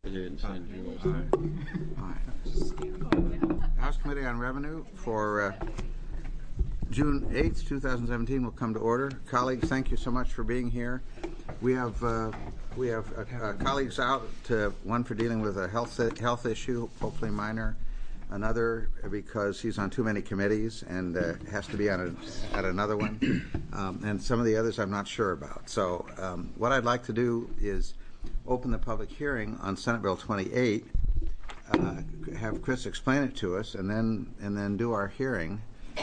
House Committee on Revenue for June 8th, 2017 will come to order. Colleagues, thank you so much for being here. We have colleagues out, one for dealing with a health issue, hopefully minor, another because he's on too many committees and has to be on at another one, and some of the others I'm not sure about. So what I'd like to do is open the public hearing on Senate Bill 28, have Chris explain it to us, and then do our hearing.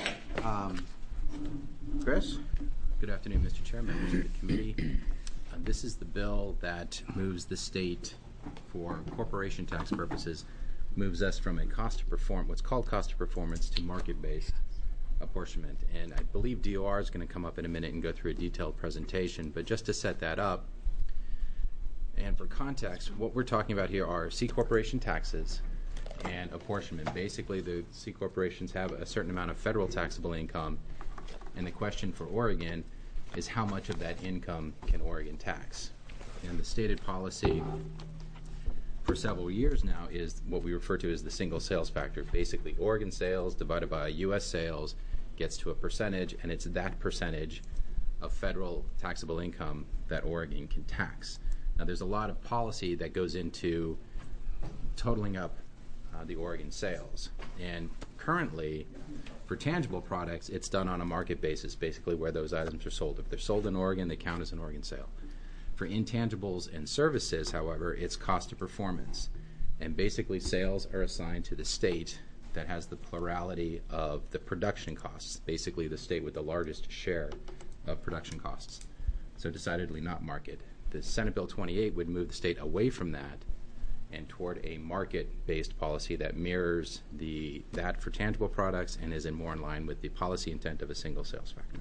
Chris? Good afternoon, Mr. Chair, members of the committee. This is the bill that moves the state, for corporation tax purposes, moves us from a cost to perform, what's called cost to performance, to market-based apportionment. And I believe DOR is going to come up in a minute and go through a detailed presentation. But just to set that up, and for context, what we're talking about here are C corporation taxes and apportionment. Basically, the C corporations have a certain amount of federal taxable income, and the question for Oregon is how much of that income can Oregon tax? And the stated policy for several years now is what we refer to as the single sales factor. Basically, Oregon sales divided by U.S. sales gets to a percentage, and it's that percentage of federal taxable income that Oregon can tax. Now, there's a lot of policy that goes into totaling up the Oregon sales. And currently, for tangible products, it's done on a market basis, basically where those items are sold. If they're sold in Oregon, they count as an Oregon sale. For intangibles and services, however, it's cost to performance. And basically, sales are assigned to the state that has the plurality of the production costs, basically the state with the largest share of production costs. So decidedly not market. The Senate Bill 28 would move the state away from that and toward a market-based policy that mirrors that for tangible products and is more in line with the policy intent of a single sales factor.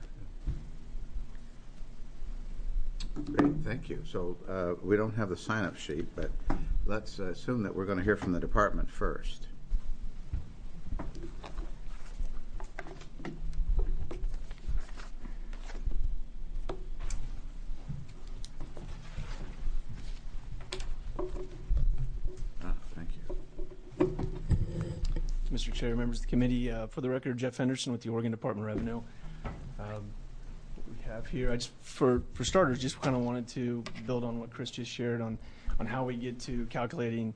Great, thank you. So we don't have the sign-up sheet, but let's assume that we're going to hear from the department first. Mr. Chair, members of the committee, for the record, Jeff Henderson with the Oregon Department of Revenue. What we have here, for starters, just kind of wanted to build on what Chris just shared on how we get to calculating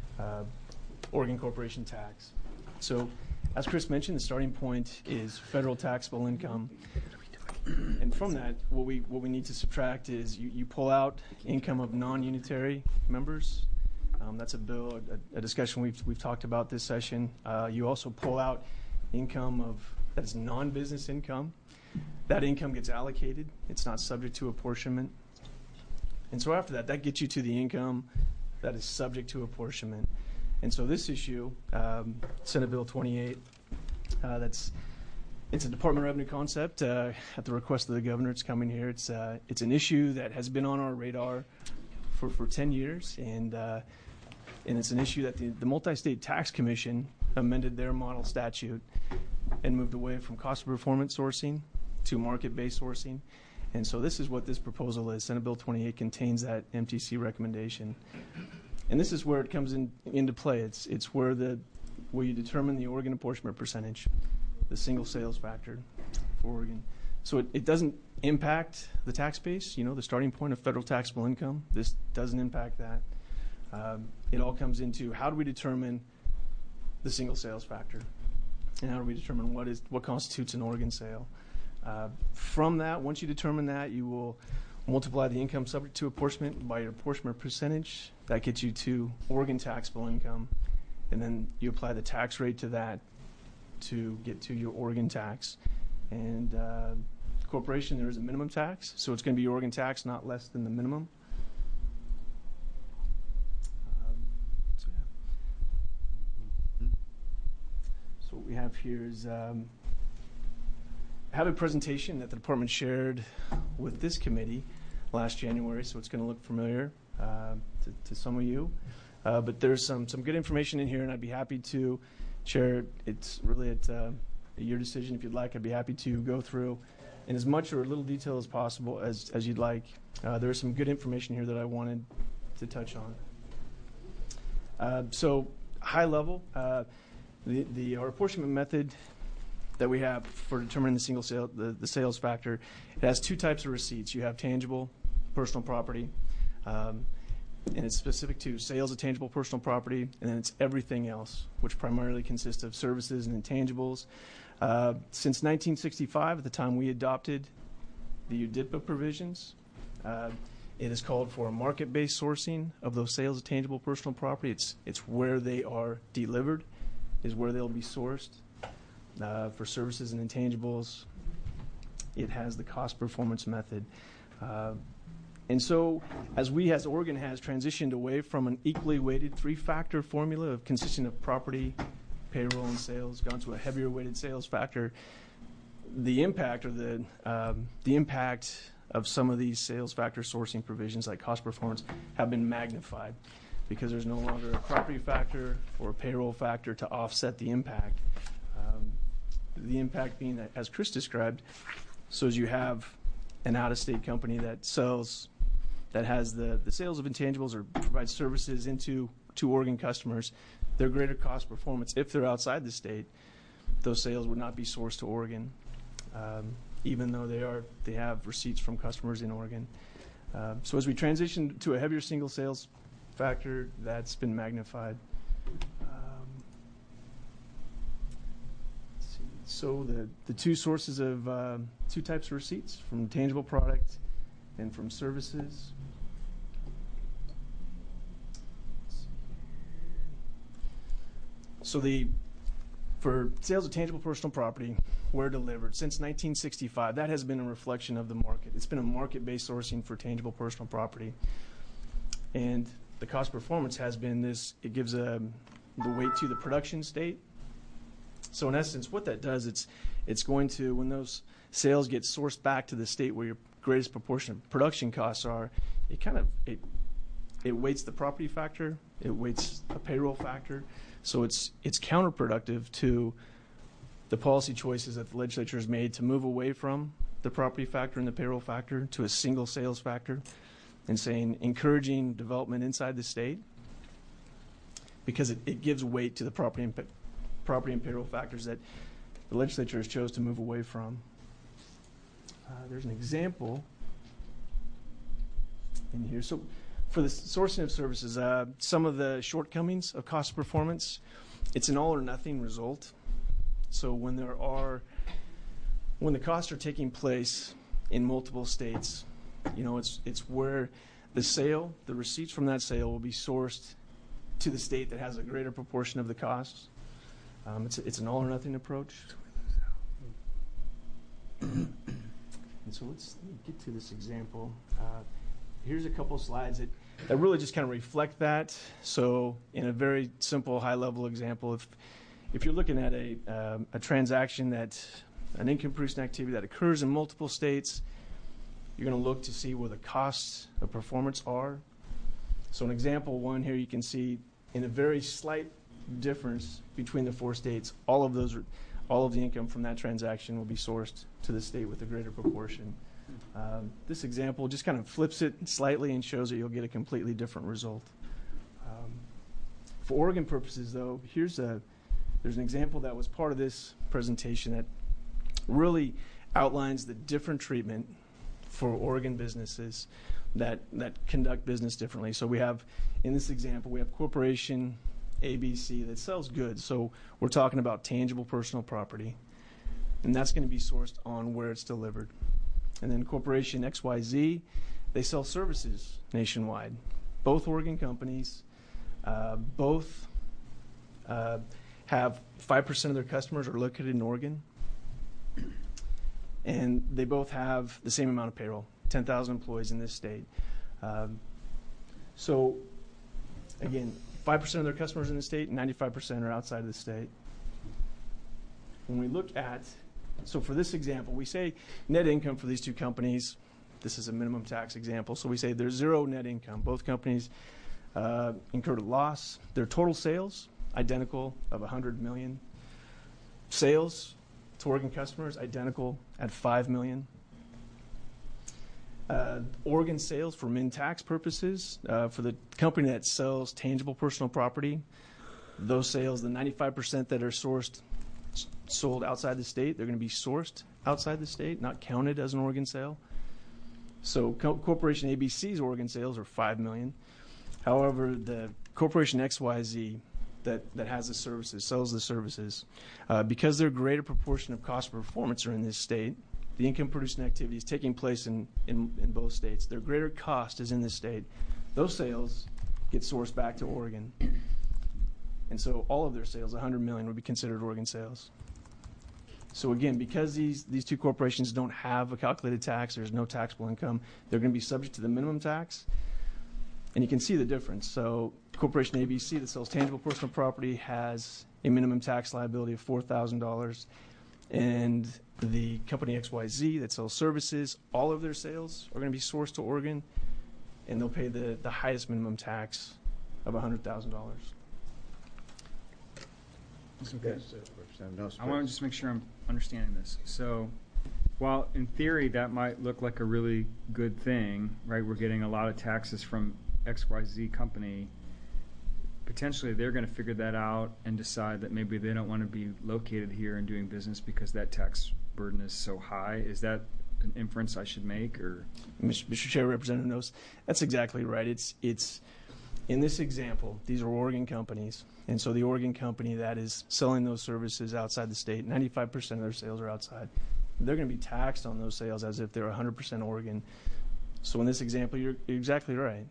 Oregon corporation tax. So, as Chris mentioned, the starting point is federal taxable income. And from that, what we need to subtract is you pull out income of non-unitary members. That's a discussion we've talked about this session. You also pull out income that is non-business income. That income gets allocated. It's not subject to apportionment. And so after that gets you to the income that is subject to apportionment. And so this issue, Senate Bill 28, it's a Department of Revenue concept. At the request of the governor, it's coming here. It's an issue that has been on our radar for 10 years, and it's an issue that the Multi-State Tax Commission amended their model statute and moved away from cost of performance sourcing to market-based sourcing. And so this is what this proposal is. Senate Bill 28 contains that MTC recommendation. And this is where it comes into play. It's where you determine the Oregon apportionment percentage, the single sales factor for Oregon. So it doesn't impact the tax base, the starting point of federal taxable income. This doesn't impact that. It all comes into how do we determine the single sales factor, and how do we determine what constitutes an Oregon sale. From that, once you determine that, you will multiply the income subject to apportionment by your apportionment percentage. That gets you to Oregon taxable income, and then you apply the tax rate to that to get to your Oregon tax. And corporation, there is a minimum tax, so it's going to be Oregon tax, not less than the minimum. So what we have here is I have a presentation that the department shared with this committee last January, so it's going to look familiar to some of you. But there's some good information in here, and I'd be happy to share it. It's really at your decision if you'd like. I'd be happy to go through in as much or a little detail as possible as you'd like. There is some good information here that I wanted to touch on. So high level, our apportionment method that we have for determining the single sale, the sales factor, it has two types of receipts. You have tangible personal property, and it's specific to sales of tangible personal property, and then it's everything else, which primarily consists of services and intangibles. Since 1965, at the time we adopted the UDIPA provisions, it is called for a market-based sourcing of those sales of tangible personal property. It's where they are delivered is where they'll be sourced. For services and intangibles, it has the cost performance method. And so as Oregon has transitioned away from an equally weighted three-factor formula of consisting of property, payroll, and sales, gone to a heavier weighted sales factor, the impact of some of these sales factor sourcing provisions like cost performance have been magnified because there's no longer a property factor or a payroll factor to offset the impact. The impact being that, as Chris described, so as you have an out-of-state company that has the sales of intangibles or provides services to Oregon customers, their greater cost performance, if they're outside the state, those sales would not be sourced to Oregon, even though they have receipts from customers in Oregon. So as we transition to a heavier single sales factor, that's been magnified. So the two sources of two types of receipts, from tangible product and from services. So for sales of tangible personal property, where delivered since 1965, that has been a reflection of the market. It's been a market-based sourcing for tangible personal property, and the cost performance has been this. It gives the weight to the production state. So in essence, what that does, it's going to, when those sales get sourced back to the state where your greatest proportion of production costs are, it weights the property factor, it weights a payroll factor. So it's counterproductive to the policy choices that the legislature has made to move away from the property factor and the payroll factor to a single sales factor, and saying encouraging development inside the state because it gives weight to the property and payroll factors that the legislature has chose to move away from. There's an example in here. So for the sourcing of services, some of the shortcomings of cost performance, it's an all or nothing result. So when the costs are taking place in multiple states, it's where the receipts from that sale will be sourced to the state that has a greater proportion of the costs. It's an all or nothing approach. And so let me get to this example. Here's a couple slides that really just kind of reflect that. So in a very simple high-level example, if you're looking at a transaction an income-producing activity that occurs in multiple states, you're going to look to see where the costs of performance are. So in example one here, you can see in a very slight difference between the four states, all of the income from that transaction will be sourced to the state with a greater proportion. This example just kind of flips it slightly and shows that you'll get a completely different result. For Oregon purposes, though, there's an example that was part of this presentation that really outlines the different treatment for Oregon businesses that conduct business differently. So in this example, we have corporation ABC that sells goods. So we're talking about tangible personal property, and that's going to be sourced on where it's delivered. And then corporation XYZ, they sell services nationwide. Both Oregon companies, both have 5% of their customers are located in Oregon, and they both have the same amount of payroll, 10,000 employees in this state. So again, 5% of their customers in the state, 95% are outside of the state. When we look at, so for this example, we say net income for these two companies, this is a minimum tax example, so we say there's zero net income. Both companies incurred a loss. Their total sales, identical, of $100 million. Sales to Oregon customers, identical at $5 million. Oregon sales for min tax purposes, for the company that sells tangible personal property, those sales, the 95% that are sold outside the state, they're going to be sourced outside the state, not counted as an Oregon sale. So Corporation ABC's Oregon sales are $5 million. However, the Corporation XYZ that has the services, sells the services, because their greater proportion of cost of performance are in this state, the income producing activity is taking place in both states. Their greater cost is in this state. Those sales get sourced back to Oregon. And so all of their sales, $100 million, would be considered Oregon sales. So again, because these two corporations don't have a calculated tax, there's no taxable income, they're going to be subject to the minimum tax. And you can see the difference. So Corporation ABC that sells tangible personal property has a minimum tax liability of $4,000. And the company XYZ that sells services, all of their sales are going to be sourced to Oregon, and they'll pay the highest minimum tax of $100,000. Okay. Yes, Representative I want to just make sure I'm understanding this. So, while in theory that might look like a really good thing, right? We're getting a lot of taxes from XYZ company. Potentially, they're going to figure that out and decide that maybe they don't want to be located here and doing business because that tax burden is so high. Is that an inference I should make, or? Mr. Chair, Representative Knowles, that's exactly right. It's in this example, these are Oregon companies, and so the Oregon company that is selling those services outside the state, 95% of their sales are outside. They're going to be taxed on those sales as if they're 100% Oregon. So in this example, you're exactly right.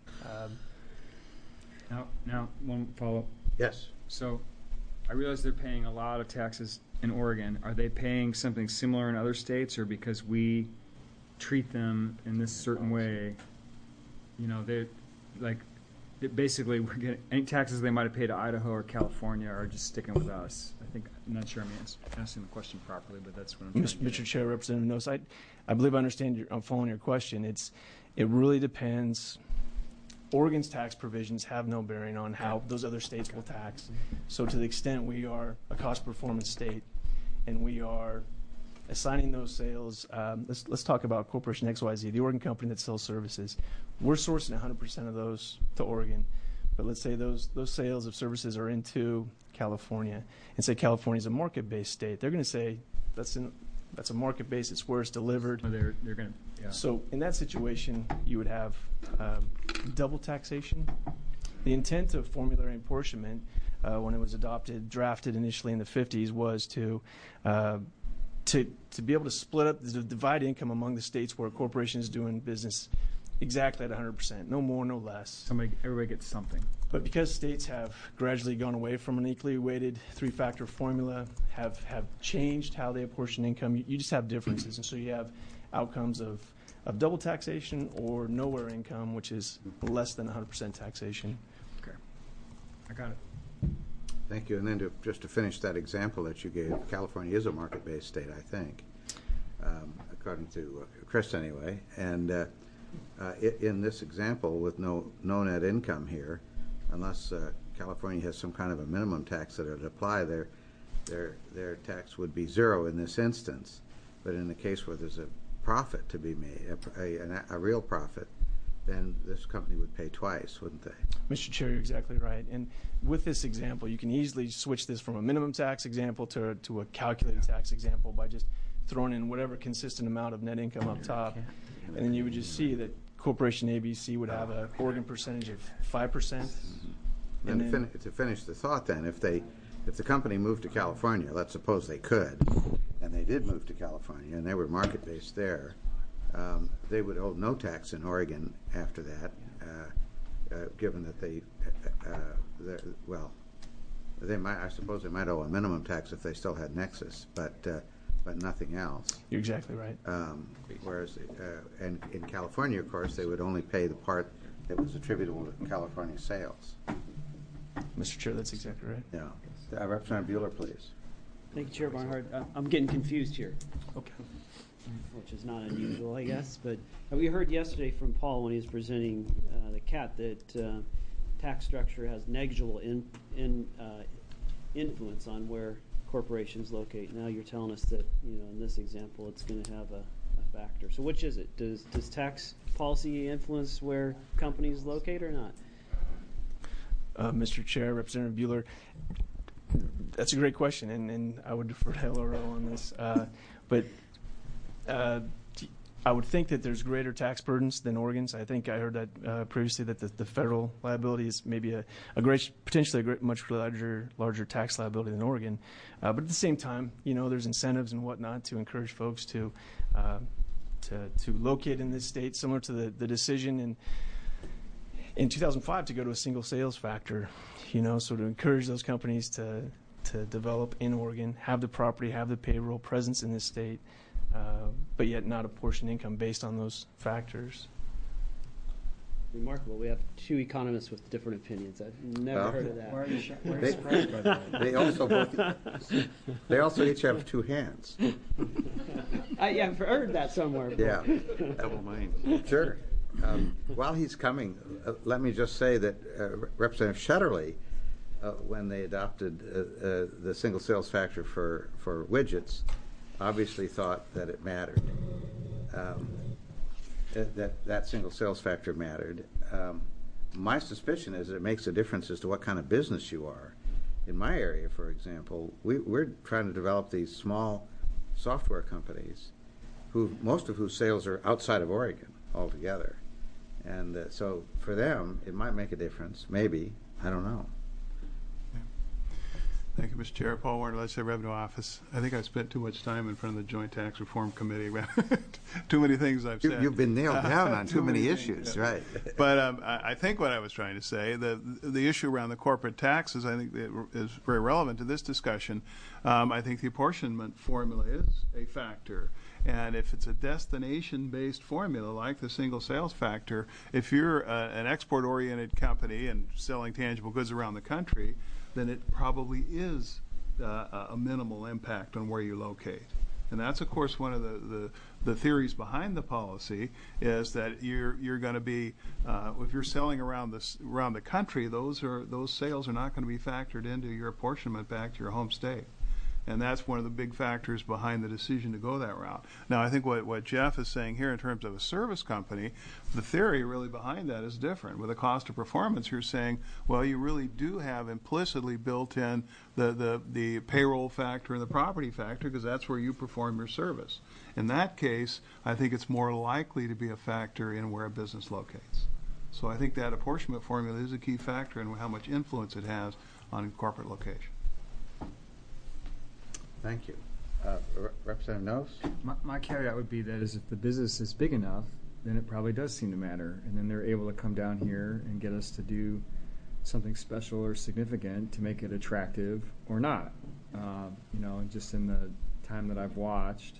Now, one follow-up. Yes. So, I realize they're paying a lot of taxes in Oregon. Are they paying something similar in other states, or because we treat them in this certain way, you know, basically we're getting any taxes they might have paid to Idaho or California are just sticking with us? I'm not sure I'm asking the question properly, but that's what I'm trying to get Mr. at. Chair, Representative Knowles, I believe I understand I'm following your question. It really depends. Oregon's tax provisions have no bearing on how those other states will tax. So to the extent we are a cost performance state and we are assigning those sales, let's talk about Corporation XYZ, the Oregon company that sells services. We're sourcing 100% of those to Oregon. But let's say those sales of services are into California, and say California is a market-based state. They're going to say that's a market-based. It's where it's delivered. Oh, they're going to. Yeah. So in that situation, you would have double taxation. The intent of formulary apportionment, when it was drafted initially in the 50s, was to be able to split up, to divide income among the states where a corporation is doing business exactly at 100%, no more, no less. Everybody gets something. But because states have gradually gone away from an equally weighted three-factor formula, have changed how they apportion income, you just have differences. And so you have outcomes of double taxation or nowhere income, which is less than 100% taxation. Okay. I got it. Thank you. And then just to finish that example that you gave, California is a market-based state, I think, according to Chris anyway. And in this example, with no net income here, unless California has some kind of a minimum tax that would apply, their tax would be zero in this instance. But in the case where there's a profit to be made, a real profit, then this company would pay twice, wouldn't they? Mr. Chair, you're exactly right. And with this example, you can easily switch this from a minimum tax example to a calculated tax example by just throwing in whatever consistent amount of net income up top. And then you would just see that Corporation ABC would have an Oregon percentage of 5%. And to finish the thought then, if the company moved to California, let's suppose they could, and they did move to California, and they were market-based there, they would owe no tax in Oregon after that, given that I suppose they might owe a minimum tax if they still had Nexus, but nothing else. You're exactly right. Whereas, and in California, of course, they would only pay the part that was attributable to California sales. Mr. Chair, that's exactly right. Yeah. Representative Bueller, please. Thank you, Chair Barnhart. I'm getting confused here, Okay. which is not unusual, I guess. But we heard yesterday from Paul when he was presenting the CAT that tax structure has negligible influence on where corporations locate. Now you're telling us that, in this example, it's going to have a factor. So which is it? Does tax policy influence where companies locate or not? Mr. Chair, Representative Bueller, that's a great question, and I would defer to LRO on this. But I would think that there's greater tax burdens than Oregon's. I think I heard that previously, that the federal liability is maybe potentially a much larger tax liability than Oregon. But at the same time, there's incentives and whatnot to encourage folks to locate in this state, similar to the decision in 2005 to go to a single sales factor. So to encourage those companies to develop in Oregon, have the property, have the payroll presence in this state, but yet not apportion income based on those factors. Remarkable. We have two economists with different opinions. I've never heard of that. Why are you surprised by that? They also each have two hands. Yeah, I've heard that somewhere. Yeah. Double mind. Sure. While he's coming, let me just say that Representative Shetterly, when they adopted the single sales factor for widgets, obviously thought that it mattered, that single sales factor mattered. My suspicion is it makes a difference as to what kind of business you are. In my area, for example, we're trying to develop these small software companies, most of whose sales are outside of Oregon altogether. And so for them, it might make a difference. Maybe. I don't know. Thank you, Mr. Chair. Paul Warner, Legislative Revenue Office. I think I've spent too much time in front of the Joint Tax Reform Committee. Too many things I've said. You've been nailed down on too many things, issues, yeah. right? But I think what I was trying to say, the issue around the corporate taxes, I think is very relevant to this discussion. I think the apportionment formula is a factor. And if it's a destination-based formula like the single sales factor, if you're an export-oriented company and selling tangible goods around the country, then it probably is a minimal impact on where you locate. And that's, of course, one of the theories behind the policy is that you're going to be, if you're selling around the country, those sales are not going to be factored into your apportionment back to your home state. And that's one of the big factors behind the decision to go that route. Now, I think what Jeff is saying here in terms of a service company, the theory really behind that is different. With the cost of performance, you're saying, well, you really do have implicitly built in the payroll factor and the property factor because that's where you perform your service. In that case, I think it's more likely to be a factor in where a business locates. So I think that apportionment formula is a key factor in how much influence it has on corporate location. Thank you. Representative Knowles? My caveat would be that is if the business is big enough, then it probably does seem to matter. And then they're able to come down here and get us to do something special or significant to make it attractive or not. Just in the time that I've watched,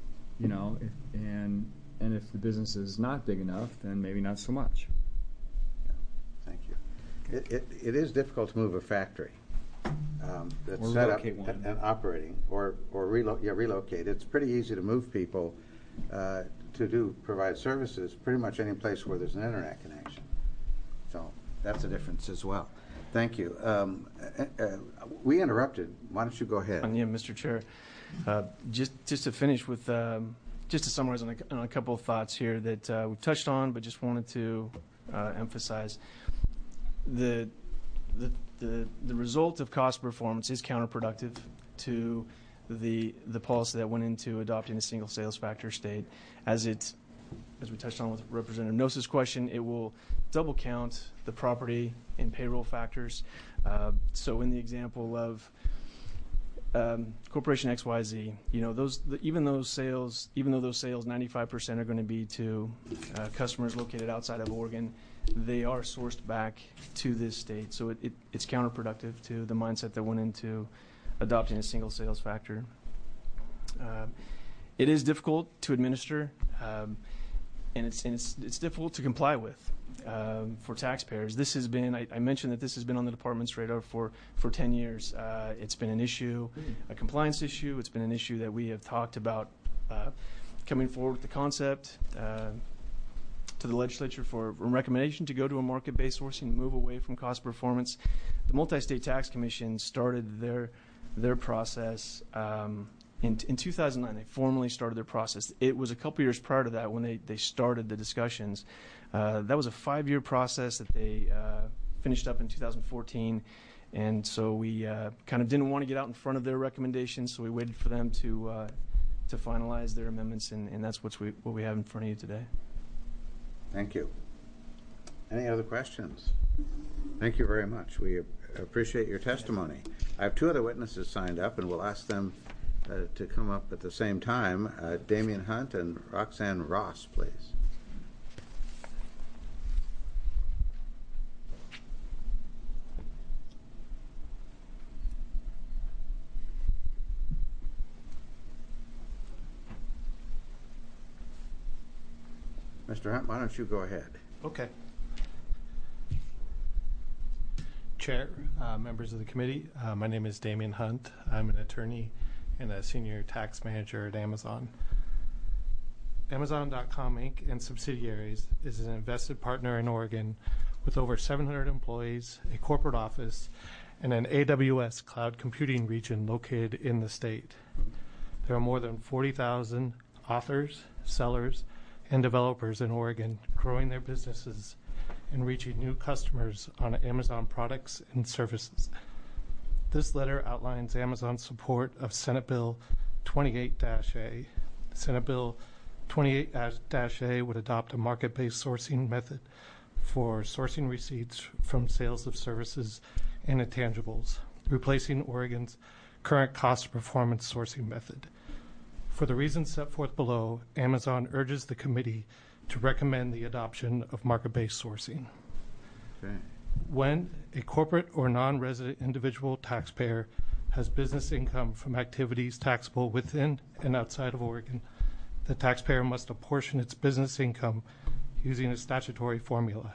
and if the business is not big enough, then maybe not so much. Yeah, thank you. It is difficult to move a factory that's Or set up relocate one. and operating, or relocate. It's pretty easy to move people to provide services pretty much any place where there's an internet connection. So that's a difference as well. Thank you. We interrupted. Why don't you go ahead? Yeah, Mr. Chair. Just to finish with, just to summarize on a couple of thoughts here that we've touched on, but just wanted to emphasize. The result of cost performance is counterproductive to the policy that went into adopting a single sales factor state. As we touched on with Representative Knowles' question, it will double count the property and payroll factors. So in the example of Corporation XYZ, even though those sales 95% are going to be to customers located outside of Oregon, they are sourced back to this state. So it's counterproductive to the mindset that went into adopting a single sales factor. It is difficult to administer, and it's difficult to comply with for taxpayers. This has been, I mentioned that this has been on the department's radar for 10 years. It's been an issue, a compliance issue. It's been an issue that we have talked about coming forward with the concept to the legislature for a recommendation to go to a market-based sourcing, move away from cost performance. The Multi-State Tax Commission started their process in 2009, they formally started their process. It was a couple years prior to that when they started the discussions. That was a 5-year process that they finished up in 2014. And so we kind of didn't want to get out in front of their recommendations, so we waited for them to finalize their amendments, and that's what we have in front of you today. Thank you. Any other questions? Thank you very much. We appreciate your testimony. I have 2 other witnesses signed up, and we'll ask them to come up at the same time. Damian Hunt and Roxanne Ross, please. Mr. Hunt, why don't you go ahead? Okay. Chair, members of the committee, my name is Damian Hunt. I'm an attorney and a senior tax manager at Amazon. Amazon.com Inc. and subsidiaries is an invested partner in Oregon with over 700 employees, a corporate office, and an AWS cloud computing region located in the state. There are more than 40,000 authors, sellers, and developers in Oregon growing their businesses and reaching new customers on Amazon products and services. This letter outlines Amazon's support of Senate Bill 28-A. Senate Bill 28-A would adopt a market-based sourcing method for sourcing receipts from sales of services and intangibles, replacing Oregon's current cost performance sourcing method. For the reasons set forth below, Amazon urges the committee to recommend the adoption of market-based sourcing. Okay. When a corporate or non-resident individual taxpayer has business income from activities taxable within and outside of Oregon, the taxpayer must apportion its business income using a statutory formula.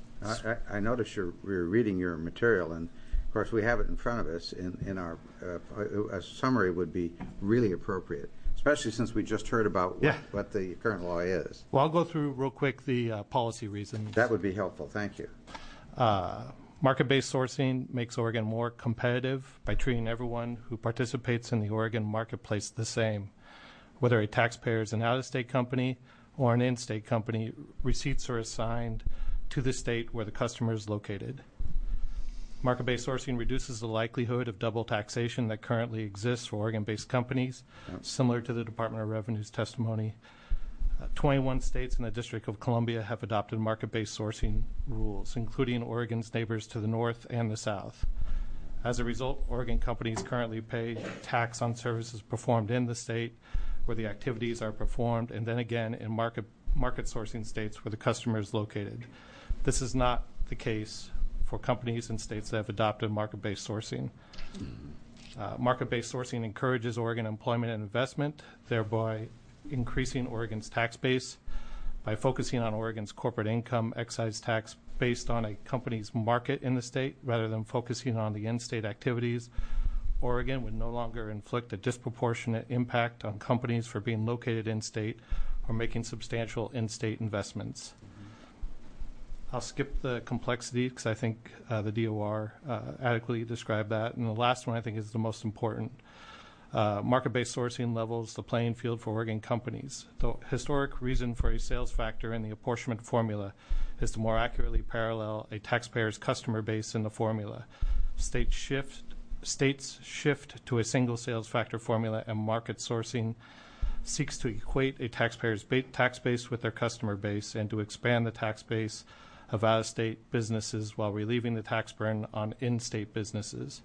I notice you're reading your material, and of course we have it in front of us. In our a summary would be really appropriate, especially since we just heard about what the current law is. Well, I'll go through real quick the policy reasons. That would be helpful. Thank you. Market-based sourcing makes Oregon more competitive by treating everyone who participates in the Oregon marketplace the same. Whether a taxpayer is an out-of-state company or an in-state company, receipts are assigned to the state where the customer is located. Market-based sourcing reduces the likelihood of double taxation that currently exists for Oregon-based companies, similar to the Department of Revenue's testimony. 21 states and the District of Columbia have adopted market-based sourcing rules, including Oregon's neighbors to the north and the south. As a result, Oregon companies currently pay tax on services performed in the state where the activities are performed, and then again in market sourcing states where the customer is located. This is not the case for companies in states that have adopted market-based sourcing. Market-based sourcing encourages Oregon employment and investment, thereby increasing Oregon's tax base. By focusing on Oregon's corporate income excise tax based on a company's market in the state rather than focusing on the in-state activities, Oregon would no longer inflict a disproportionate impact on companies for being located in-state or making substantial in-state investments. I'll skip the complexity because I think the DOR adequately described that. And the last one I think is the most important. Market-based sourcing levels the playing field for Oregon companies. The historic reason for a sales factor in the apportionment formula is to more accurately parallel a taxpayer's customer base in the formula. States shift to a single sales factor formula, and market sourcing seeks to equate a taxpayer's tax base with their customer base and to expand the tax base of out-of-state businesses while relieving the tax burden on in-state businesses.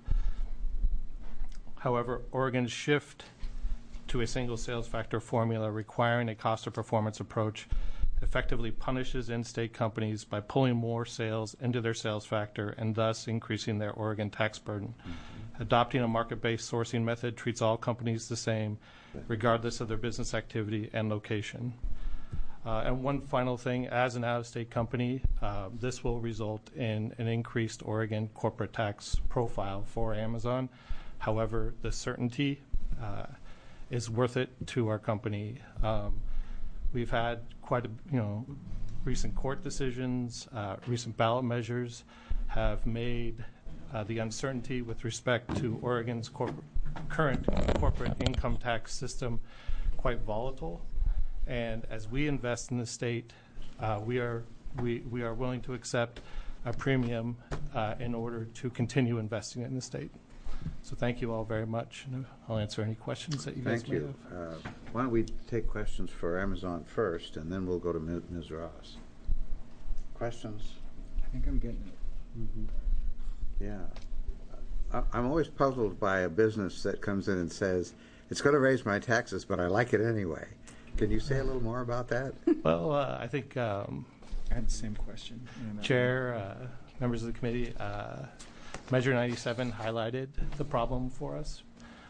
However, Oregon's shift to a single sales factor formula requiring a cost of performance approach effectively punishes in-state companies by pulling more sales into their sales factor and thus increasing their Oregon tax burden. Adopting a market-based sourcing method treats all companies the same, regardless of their business activity and location. And one final thing, as an out-of-state company, this will result in an increased Oregon corporate tax profile for Amazon. However, the certainty is worth it to our company. We've had quite a, recent court decisions, recent ballot measures have made the uncertainty with respect to Oregon's current corporate income tax system quite volatile. And as we invest in the state, we are willing to accept a premium in order to continue investing in the state. So thank you all very much. And I'll answer any questions that you guys may have. Why don't we take questions for Amazon first, and then we'll go to Ms. Ross. Questions? I think I'm getting it. Yeah. I'm always puzzled by a business that comes in and says, it's going to raise my taxes, but I like it anyway. Can you say a little more about that? Well, I think I had the same question. Chair, members of the committee, Measure 97 highlighted the problem for us.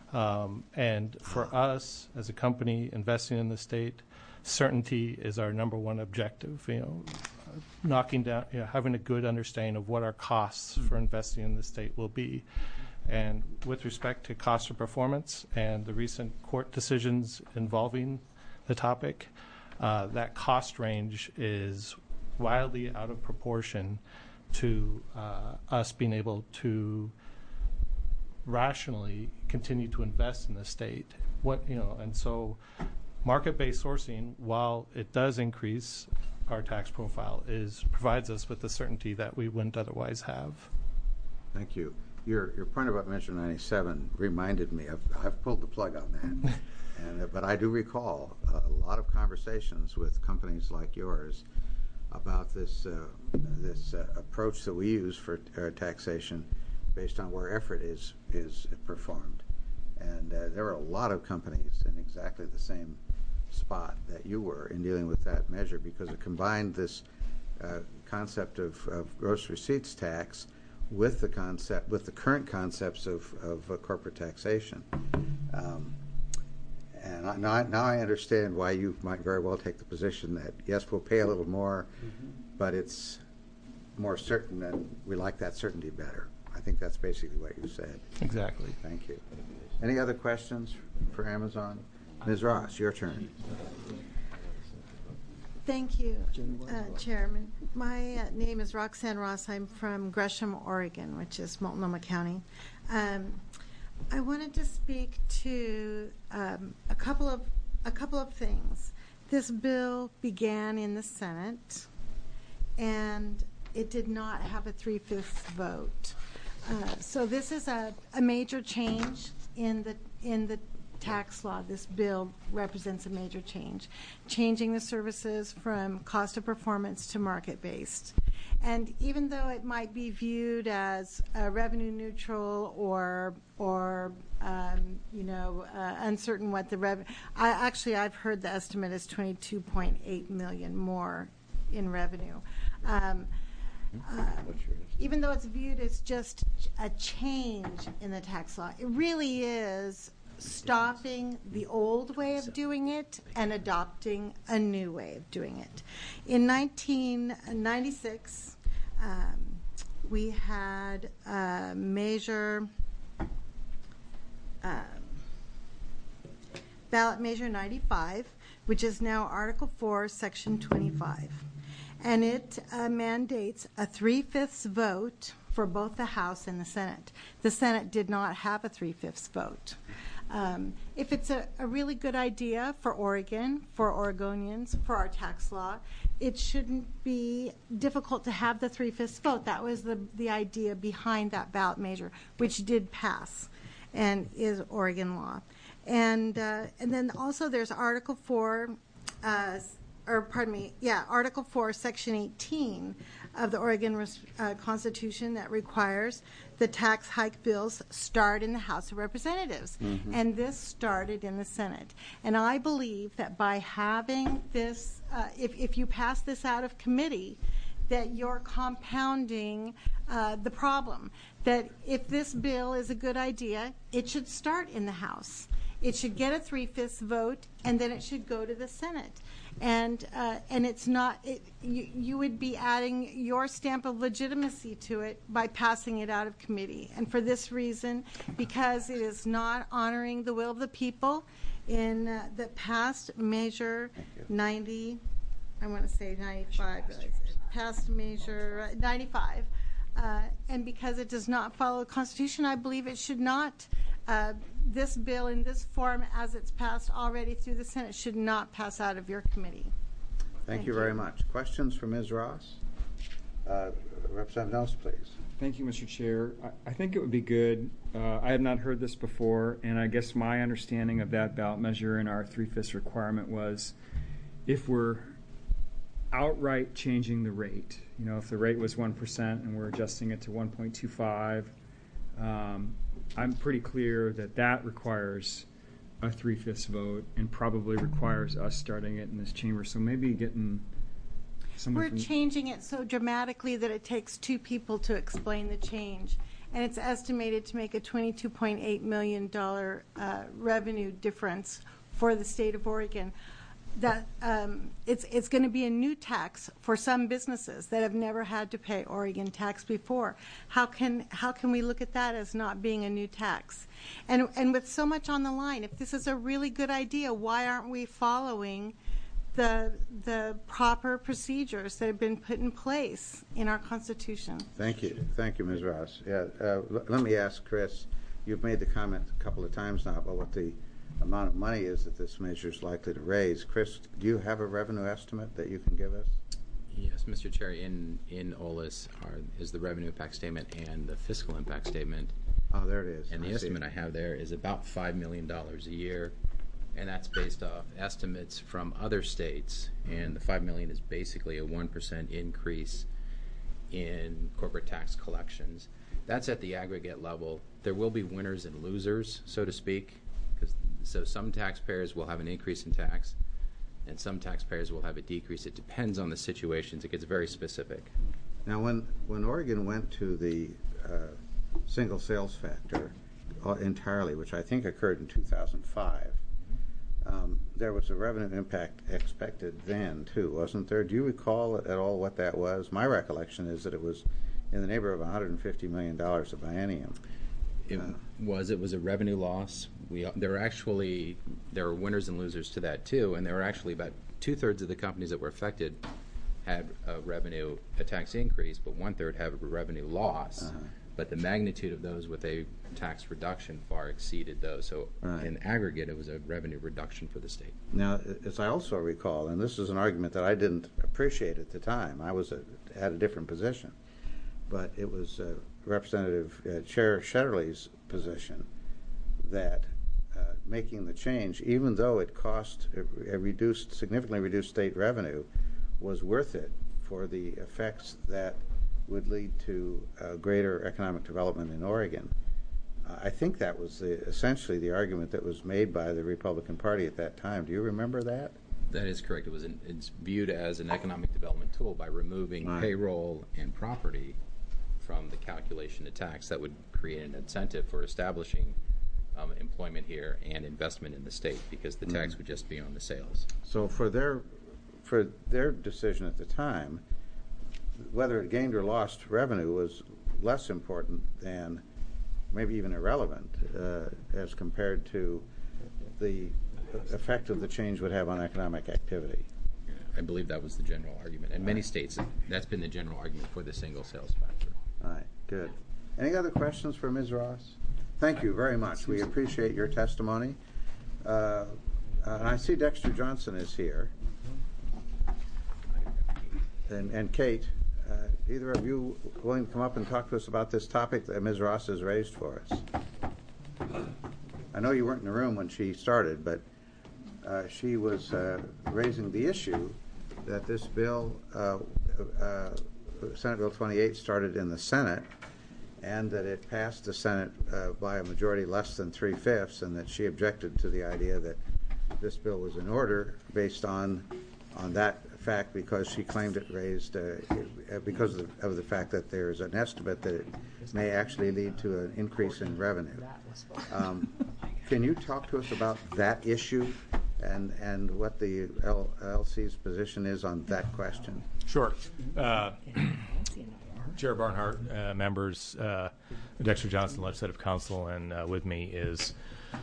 And for us, as a company investing in the state, certainty is our number one objective. Knocking down, having a good understanding of what our costs for investing in the state will be. And with respect to cost of performance and the recent court decisions involving the topic, that cost range is wildly out of proportion to us being able to rationally continue to invest in the state. And so market-based sourcing, while it does increase our tax profile, provides us with the certainty that we wouldn't otherwise have. Thank you. Your point about Measure 97 reminded me. I've pulled the plug on that, but I do recall a lot of conversations with companies like yours about this approach that we use for taxation based on where effort is performed. And there were a lot of companies in exactly the same spot that you were in dealing with that measure, because it combined this concept of gross receipts tax with the current concepts of corporate taxation. And now I understand why you might very well take the position that, yes, we'll pay a little more, but it's more certain, and we like that certainty better. I think that's basically what you said. Exactly. Thank you. Any other questions for Amazon? Ms. Ross, your turn. Thank you, Chairman. My name is Roxanne Ross. I'm from Gresham, Oregon, which is Multnomah County. I wanted to speak to a couple of things. This bill began in the Senate, and it did not have a 3/5 vote. So this is a major change in the tax law. This bill represents a major change, changing the services from cost of performance to market-based. And even though it might be viewed as revenue neutral or uncertain what the revenue, I've heard the estimate is 22.8 million more in revenue. Even though it's viewed as just a change in the tax law, it really is stopping the old way of doing it and adopting a new way of doing it. In 1996, we had ballot measure 95, which is now Article 4, Section 25. And it mandates a 3/5 vote for both the House and the Senate. The Senate did not have a 3/5 vote. If it's a really good idea for Oregon, for Oregonians, for our tax law, it shouldn't be difficult to have the 3/5 vote. That was the idea behind that ballot measure, which did pass and is Oregon law. And then also there's Article 4, Article 4, Section 18 of the Oregon Constitution that requires the tax hike bills start in the House of Representatives. Mm-hmm. And this started in the Senate. And I believe that by having this, if you pass this out of committee, that you're compounding the problem. That if this bill is a good idea, it should start in the House. It should get a 3/5 vote, and then it should go to the Senate. And it's not. You would be adding your stamp of legitimacy to it by passing it out of committee. And for this reason, because it is not honoring the will of the people, in the past measure 90, I want to say 95, past measure 95. And because it does not follow the Constitution, I believe it should not this bill in this form, as it's passed already through the Senate, should not pass out of your committee. Thank you very much. Questions for Ms. Ross? Representative Nelson, please. Thank you, Mr. Chair. I think it would be good. I have not heard this before, and I guess my understanding of that ballot measure and our 3/5 requirement was if we're outright changing the rate, if the rate was 1% and we're adjusting it to 1.25, I'm pretty clear that that requires a 3/5 vote and probably requires us starting it in this chamber. So maybe getting someone We're from changing it so dramatically that it takes two people to explain the change. And it's estimated to make a $22.8 million revenue difference for the state of Oregon. That it's going to be a new tax for some businesses that have never had to pay Oregon tax before. How can we look at that as not being a new tax? And with so much on the line, if this is a really good idea, why aren't we following the proper procedures that have been put in place in our Constitution? Thank you, Ms. Ross. Yeah, let me ask Chris. You've made the comment a couple of times now about what the amount of money is that this measure is likely to raise. Chris, do you have a revenue estimate that you can give us? Yes, Mr. Chair. In OLIS is the revenue impact statement and the fiscal impact statement. Oh, there it is. And the estimate I have there is about $5 million a year, and that's based off estimates from other states. And the $5 million is basically a 1% increase in corporate tax collections. That's at the aggregate level. There will be winners and losers, so to speak. So some taxpayers will have an increase in tax, and some taxpayers will have a decrease. It depends on the situations. It gets very specific. Now, when Oregon went to the single sales factor entirely, which I think occurred in 2005, there was a revenue impact expected then, too, wasn't there? Do you recall at all what that was? My recollection is that it was in the neighborhood of $150 million a biennium. It was a revenue loss. There were winners and losers to that too, and there were actually about 2/3 of the companies that were affected had a tax increase, but 1/3 had a revenue loss. But the magnitude of those with a tax reduction far exceeded those. So in aggregate, it was a revenue reduction for the state. Now, as I also recall, and this is an argument that I didn't appreciate at the time, I was at a different position, but it was Representative Chair Shetterly's position that making the change, even though it cost significantly reduced state revenue, was worth it for the effects that would lead to greater economic development in Oregon. I think that was essentially the argument that was made by the Republican Party at that time. Do you remember that? That is correct. It's viewed as an economic development tool by removing payroll and property from the calculation of tax. That would create an incentive for establishing employment here and investment in the state, because the tax would just be on the sales. So for their decision at the time, whether it gained or lost revenue was less important than, maybe even irrelevant, as compared to the effect of the change would have on economic activity. I believe that was the general argument. In many states, that's been the general argument for the single sales factor. All right, good. Any other questions for Ms. Ross? Thank you very much. We appreciate your testimony. And I see Dexter Johnson is here. And Kate, either of you willing to come up and talk to us about this topic that Ms. Ross has raised for us? I know you weren't in the room when she started, but she was raising the issue that this bill, Senate Bill 28, started in the Senate, and that it passed the Senate by a majority less than 3/5, and that she objected to the idea that this bill was in order based on that fact, because she claimed it raised, because of the fact that there's an estimate that it may actually lead to an increase in revenue. Can you talk to us about that issue and what the LC's position is on that question? Sure. Chair Barnhart, members, Dexter Johnson, Legislative Counsel, and with me is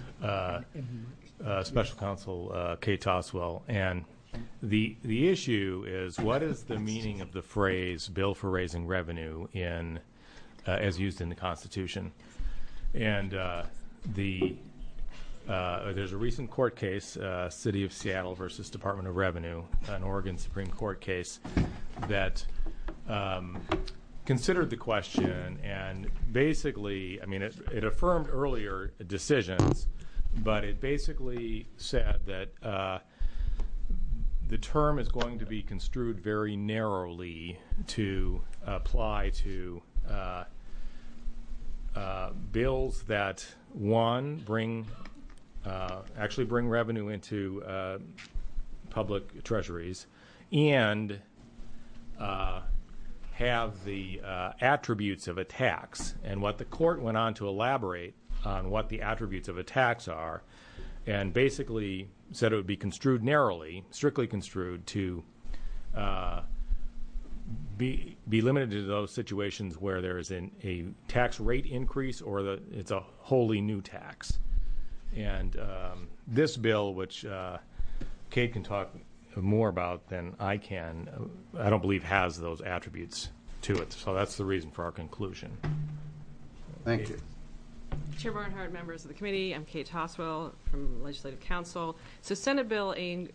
Special Counsel Kate Toswell. And the issue is, what is the meaning of the phrase "bill for raising revenue" as used in the Constitution? And there's a recent court case, City of Seattle versus Department of Revenue, an Oregon Supreme Court case that considered the question, and basically, I mean, it affirmed earlier decisions, but it basically said that the term is going to be construed very narrowly to apply to bills that, one, actually bring revenue into public treasuries, and have the attributes of a tax. And what the court went on to elaborate on what the attributes of a tax are, and basically said it would be construed narrowly, strictly construed, to be limited to those situations where there is a tax rate increase or it's a wholly new tax. And this bill, which Kate can talk more about than I can, I don't believe has those attributes to it. So that's the reason for our conclusion. Thank you. Chair Barnhart, members of the committee, I'm Kate Toswell from Legislative Council. So Senate Bill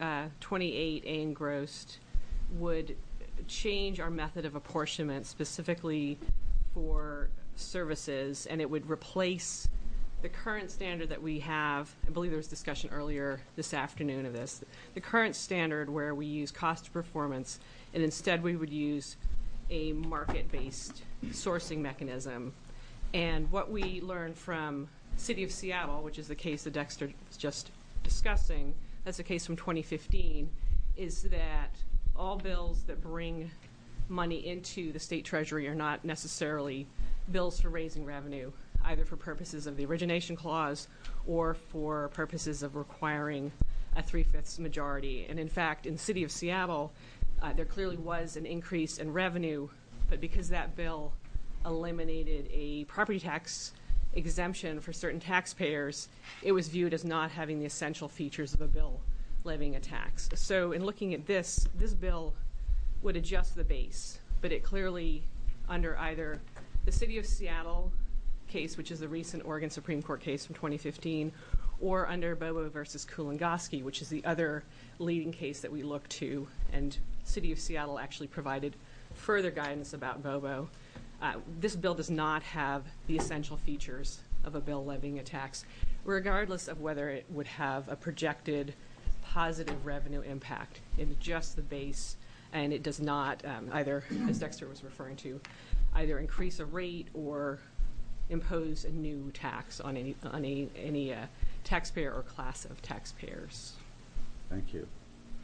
28 A engrossed would change our method of apportionment specifically for services, and it would replace the current standard that we have. I believe there was discussion earlier this afternoon of this. The current standard where we use cost of performance, and instead we would use a market-based sourcing mechanism. And what we learned from City of Seattle, which is the case that Dexter was just discussing, that's a case from 2015, is that all bills that bring money into the state treasury are not necessarily bills for raising revenue, either for purposes of the origination clause or for purposes of requiring a 3/5 majority. And in fact, in the City of Seattle, there clearly was an increase in revenue, but because that bill eliminated a property tax exemption for certain taxpayers, it was viewed as not having the essential features of a bill levying a tax. So in looking at this bill would adjust the base, but it clearly, under either the City of Seattle case, which is the recent Oregon Supreme Court case from 2015, or under Bobo versus Kulingoski, which is the other leading case that we look to, and City of Seattle actually provided further guidance about Bobo. This bill does not have the essential features of a bill levying a tax, regardless of whether it would have a projected positive revenue impact. It adjusts the base, and it does not either, as Dexter was referring to, either increase a rate or impose a new tax on any taxpayer or class of taxpayers. Thank you.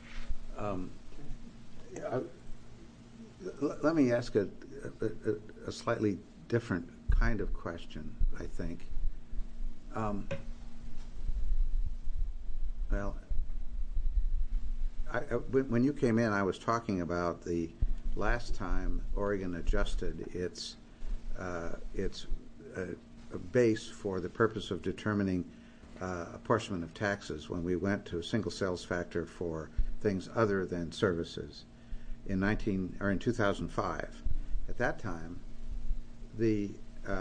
Let me ask a slightly different kind of question, I think. Well, when you came in, I was talking about the last time Oregon adjusted its base for the purpose of determining apportionment of taxes when we went to a single sales factor for things other than services in 2005. At that time, the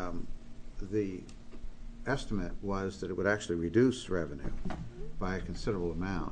estimate was that it would actually reduce revenue by a considerable amount.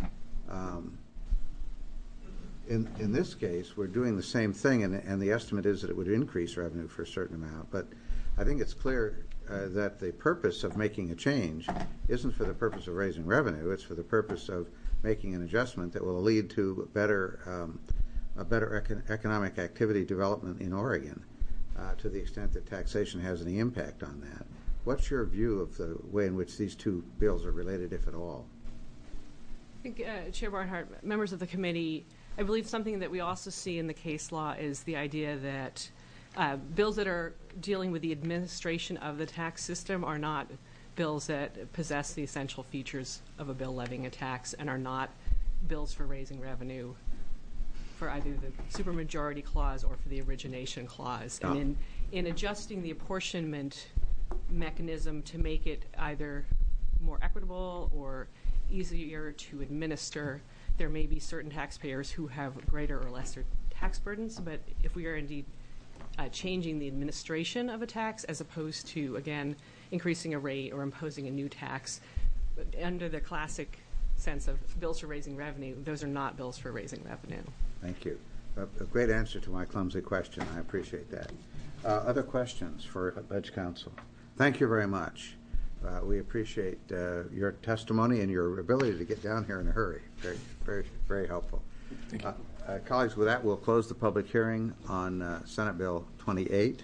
In this case, we're doing the same thing, and the estimate is that it would increase revenue for a certain amount. But I think it's clear that the purpose of making a change isn't for the purpose of raising revenue. It's for the purpose of making an adjustment that will lead to a better economic activity development in Oregon, to the extent that taxation has any impact on that. What's your view of the way in which these two bills are related, if at all? I think, Chair Barnhart, members of the committee, I believe something that we also see in the case law is the idea that bills that are dealing with the administration of the tax system are not bills that possess the essential features of a bill levying a tax and are not bills for raising revenue for either the supermajority clause or for the origination clause. Oh. And in adjusting the apportionment mechanism to make it either more equitable or easier to administer, there may be certain taxpayers who have greater or lesser tax burdens, but if we are indeed changing the administration of a tax as opposed to, again, increasing a rate or imposing a new tax. But under the classic sense of bills for raising revenue, those are not bills for raising revenue. Thank you. A great answer to my clumsy question. I appreciate that. Other questions for Budget Council? Thank you very much. We appreciate your testimony and your ability to get down here in a hurry. Very, very, very helpful. Colleagues, with that, we'll close the public hearing on Senate Bill 28.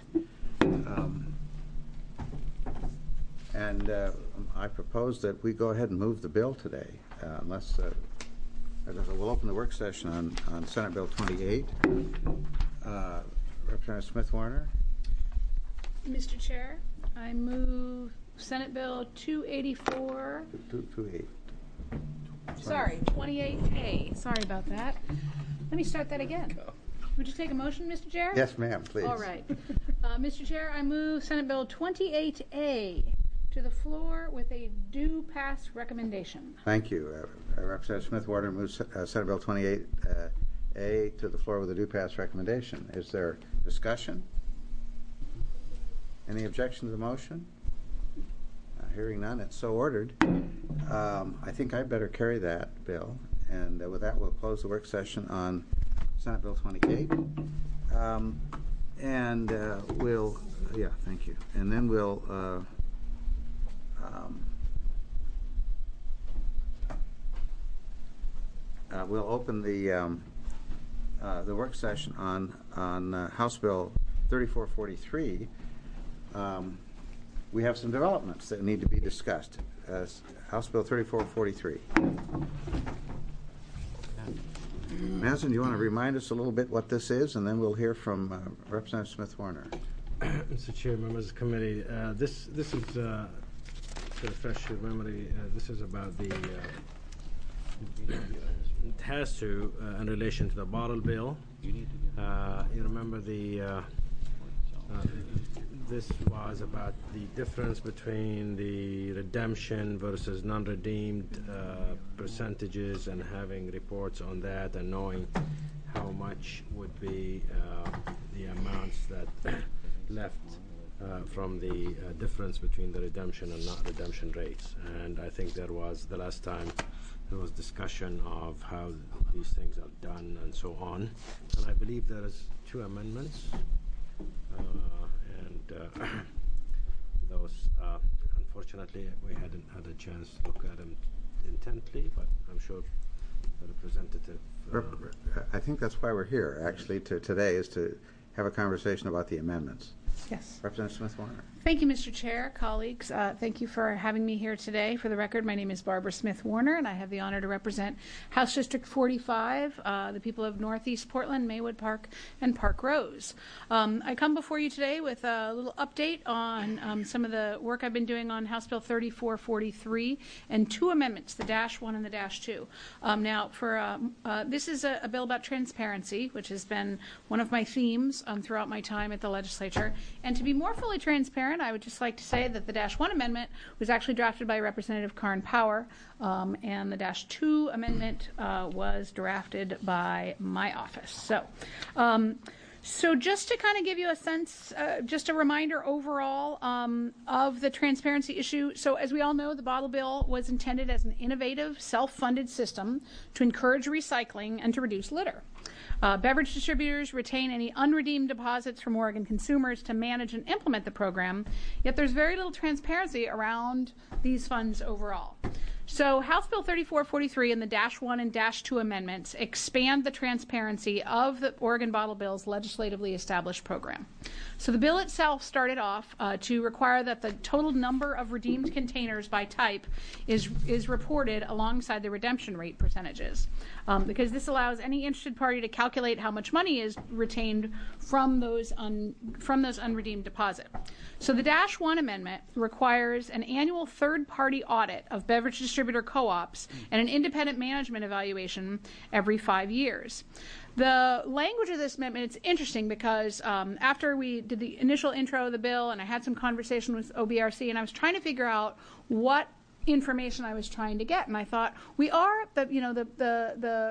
I propose that we go ahead and move the bill today, unless we'll open the work session on Senate Bill 28. Representative Smith-Warner. Mr. Chair, I move Senate Bill 284. 228. Sorry, 28A. Sorry about that. Let me start that again. Would you take a motion, Mr. Chair? Yes, ma'am, please. All right. Mr. Chair, I move Senate Bill 28A to the floor with a due pass recommendation. Thank you. Representative Smith-Warner moves Senate Bill 28A to the floor with a due pass recommendation. Is there discussion? Any objection to the motion? Hearing none, it's so ordered. I think I better carry that bill. And with that, we'll close the work session on Senate Bill 28. Thank you. And then we'll open the work session on House Bill 3443. We have some developments that need to be discussed. House Bill 3443. Madison, do you want to remind us a little bit what this is, and then we'll hear from Representative Smith-Warner. Mr. Chair, members of the committee, this is to refresh your memory. This is about the it has to in relation to the bottle bill. You remember this was about the difference between the redemption versus non-redeemed percentages, and having reports on that and knowing how much would be the amounts that left from the difference between the redemption and not redemption rates. And I think there was, the last time, there was discussion of how these things are done and so on. And I believe there is 2 amendments. Those, unfortunately, we hadn't had a chance to look at them intently, but I'm sure the representative... I think that's why we're here, actually, today, is to have a conversation about the amendments. Yes. Representative Smith-Warner. Thank you, Mr. Chair, colleagues. Thank you for having me here today. For the record, my name is Barbara Smith-Warner, and I have the honor to represent House District 45, the people of Northeast Portland, Maywood Park, and Park Rose. I come before you today with a little update on some of the work I've been doing on House Bill 3443 and 2 amendments, the -1 and the -2. This is a bill about transparency, which has been one of my themes throughout my time at the legislature. And to be more fully transparent, I would just like to say that the -1 amendment was actually drafted by Representative Karn Power, and the -2 amendment was drafted by my office. So just to kind of give you a sense, just a reminder overall of the transparency issue. So as we all know, the bottle bill was intended as an innovative, self-funded system to encourage recycling and to reduce litter. Beverage distributors retain any unredeemed deposits from Oregon consumers to manage and implement the program, yet there's very little transparency around these funds overall. So House Bill 3443 and the -1 and -2 amendments expand the transparency of the Oregon Bottle Bill's legislatively established program. So the bill itself started off to require that the total number of redeemed containers by type is reported alongside the redemption rate percentages, because this allows any interested party to calculate how much money is retained from those unredeemed deposits. So the -1 amendment requires an annual third-party audit of beverage distributor co-ops and an independent management evaluation every 5 years. The language of this amendment, it's interesting because after we did the initial intro of the bill and I had some conversation with OBRC and I was trying to figure out what information I was trying to get, and I thought the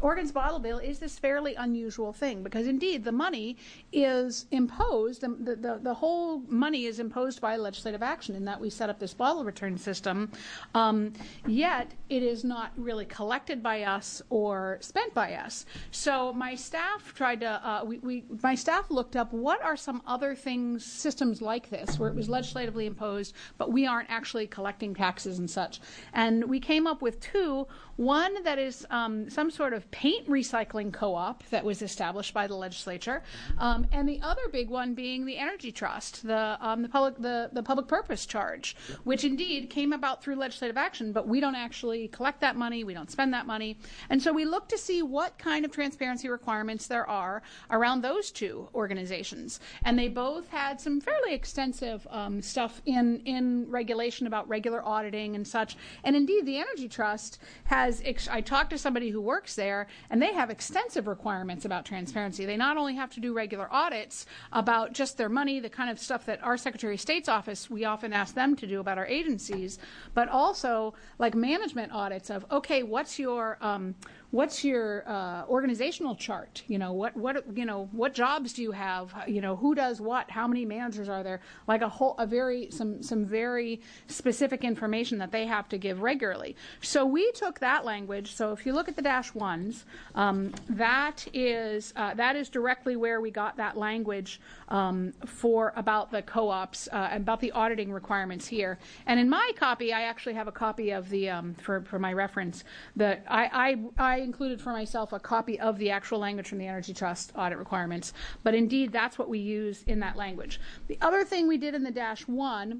Oregon's bottle bill is this fairly unusual thing because indeed the money is imposed, the whole money is imposed by legislative action in that we set up this bottle return system, yet it is not really collected by us or spent by us. So my staff tried to, my staff looked up what are some other things, systems like this, where it was legislatively imposed, but we aren't actually collecting taxes and such. And we came up with two. One that is some sort of paint recycling co-op that was established by the legislature, and the other big one being the Energy Trust, the public purpose charge, which indeed came about through legislative action, but we don't actually collect that money, we don't spend that money. And so we looked to see what kind of transparency requirements there are around those two organizations. And they both had some fairly extensive stuff in regulation about regular auditing and such. And indeed, the Energy Trust has, I talked to somebody who works there, and they have extensive requirements about transparency. They not only have to do regular audits about just their money, the kind of stuff that our Secretary of State's office, we often ask them to do about our agencies, but also like management audits of, okay, what's your organizational chart? What jobs do you have? Who does what? How many managers are there? Like some very specific information that they have to give regularly. So we took that language. So if you look at the -1s, that is directly where we got that language about the co-ops, about the auditing requirements here. And in my copy, I actually have a copy of the for my reference that I included for myself a copy of the actual language from the Energy Trust audit requirements. But indeed, that's what we use in that language. The other thing we did in the -1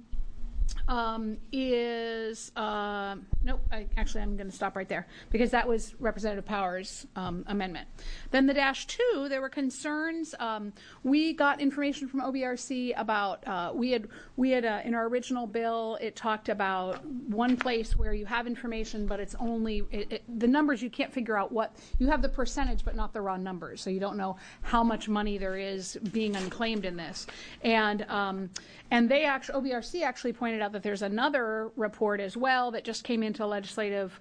is nope. I'm going to stop right there because that was Representative Powers' amendment. Then the -2, there were concerns. We got information from OBRC about we had in our original bill. It talked about one place where you have information, but it's only the numbers. You can't figure out what you have the percentage, but not the raw numbers. So you don't know how much money there is being unclaimed in this. And they actually OBRC actually pointed out that there's another report as well that just came into legislative,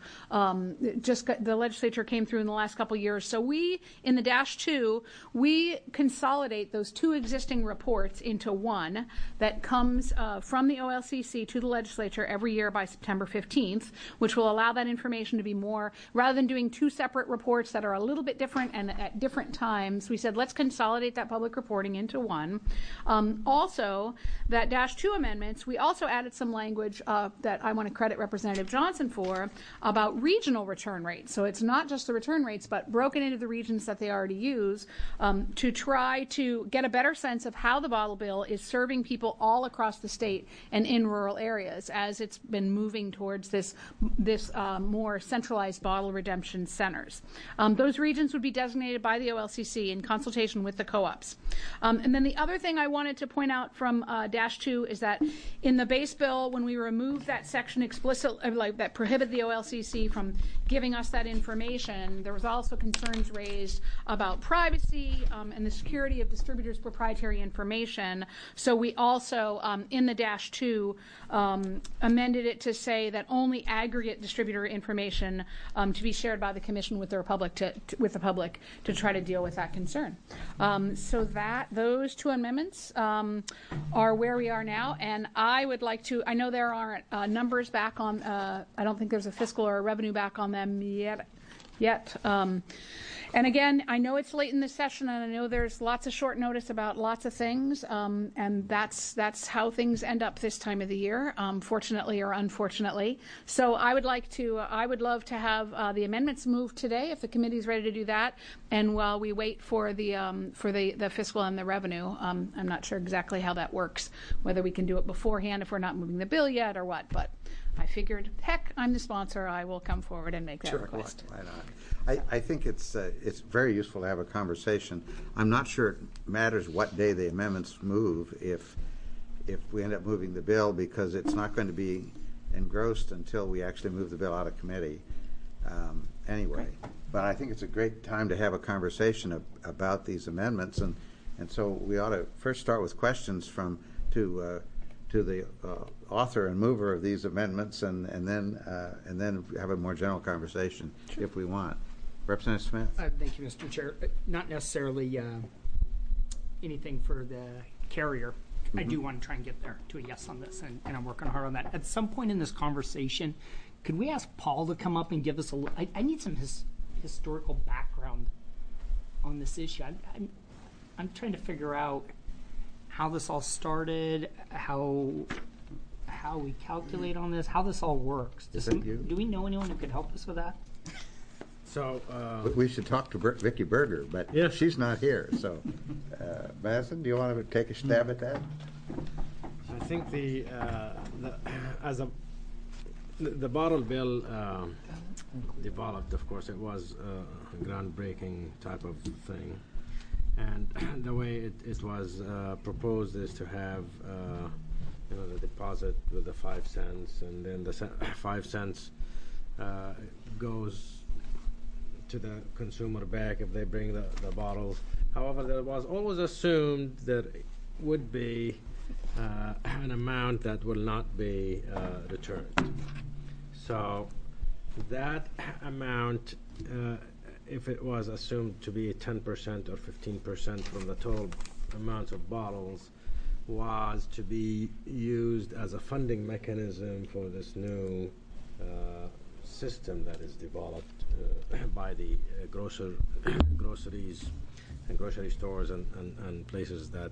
the legislature came through in the last couple of years. So we, in the -2, we consolidate those two existing reports into one that comes from the OLCC to the legislature every year by September 15th, which will allow that information to be more, rather than doing two separate reports that are a little bit different and at different times, we said let's consolidate that public reporting into one. Also, that -2 amendments, we also added some language that I want to credit Representative Johnson for about regional return rates. So it's not just the return rates, but broken into the regions that they already use to try to get a better sense of how the bottle bill is serving people all across the state and in rural areas as it's been moving towards this more centralized bottle redemption centers. Those regions would be designated by the OLCC in consultation with the co-ops. And then the other thing I wanted to point out from -2 is that in the base bill, when we removed that section that prohibited the OLCC from giving us that information, there was also concerns raised about privacy and the security of distributors' proprietary information. So we also, in the -2, amended it to say that only aggregate distributor information to be shared by the Commission with the public to try to deal with that concern. So those two amendments are where we are now, and I would like to. I know there aren't numbers back on. I don't think there's a fiscal or a revenue back on them yet. And again, I know it's late in the session, and I know there's lots of short notice about lots of things, and that's how things end up this time of the year, fortunately or unfortunately. So I would love to have the amendments moved today if the committee's ready to do that. And while we wait for the fiscal and the revenue, I'm not sure exactly how that works, whether we can do it beforehand if we're not moving the bill yet or what, but I figured, heck, I'm the sponsor. I will come forward and make that request. Why not? I think it's very useful to have a conversation. I'm not sure it matters what day the amendments move if we end up moving the bill, because it's not going to be engrossed until we actually move the bill out of committee anyway. But I think it's a great time to have a conversation about these amendments, and so we ought to first start with questions to the author and mover of these amendments, and then have a more general conversation if we want. Representative Smith? Thank you, Mr. Chair. Not necessarily anything for the carrier. I do want to try and get there to a yes on this, and I'm working hard on that. At some point in this conversation, could we ask Paul to come up and give us I need some historical background on this issue. I'm trying to figure out how this all started, how we calculate on this, how this all works. Do we know anyone who could help us with that? So We should talk to Vicki Berger, but Yeah. she's not here. So, Madison, do you want to take a stab at that? I think the bottle bill developed. Of course, it was a groundbreaking type of thing, and the way it was proposed is to have the deposit with the 5 cents, and then the 5 cents goes to the consumer back if they bring the bottles. However, there was always assumed that it would be an amount that will not be returned. So that amount, if it was assumed to be 10% or 15% from the total amount of bottles, was to be used as a funding mechanism for this new system that is developed by the groceries and grocery stores and places that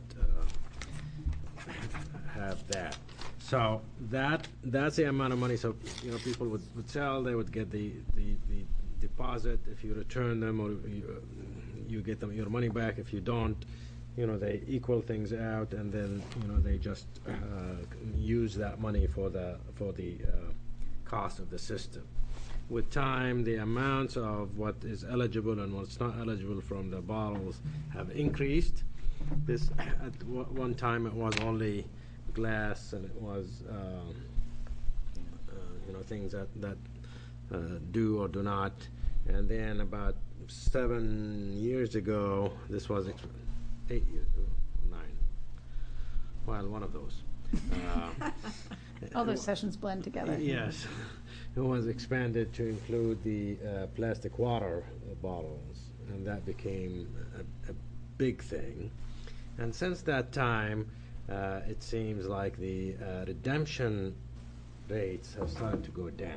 have that. So that's the amount of money. So people would sell. They would get the deposit. If you return them, or you get them your money back. If you don't, they equal things out, and then they just use that money for the cost of the system. With time, the amounts of what is eligible and what's not eligible from the bottles have increased. This at one time it was only glass, and it was things that do or do not. And then about 7 years ago, this was 8 years ago, 9. Well, one of those. All those sessions blend together. Yes. It was expanded to include the plastic water bottles, and that became a big thing. And since that time, it seems like the redemption rates have started to go down.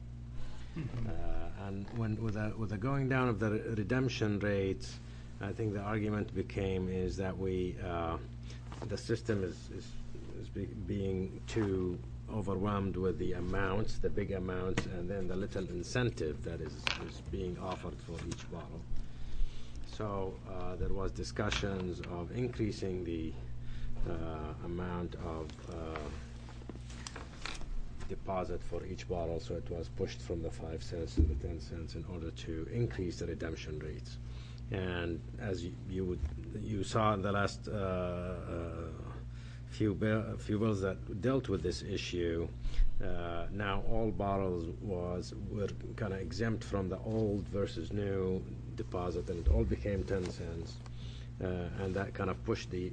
And with the going down of the redemption rates, I think the argument is that the system is being too overwhelmed with the amounts, the big amounts, and then the little incentive that is being offered for each bottle. So there was discussions of increasing the amount of deposit for each bottle, so it was pushed from the 5 cents to the 10 cents in order to increase the redemption rates. And as you saw in the last few bills that dealt with this issue, now all bottles were kind of exempt from the old versus new deposit, and it all became 10 cents, and that kind of pushed the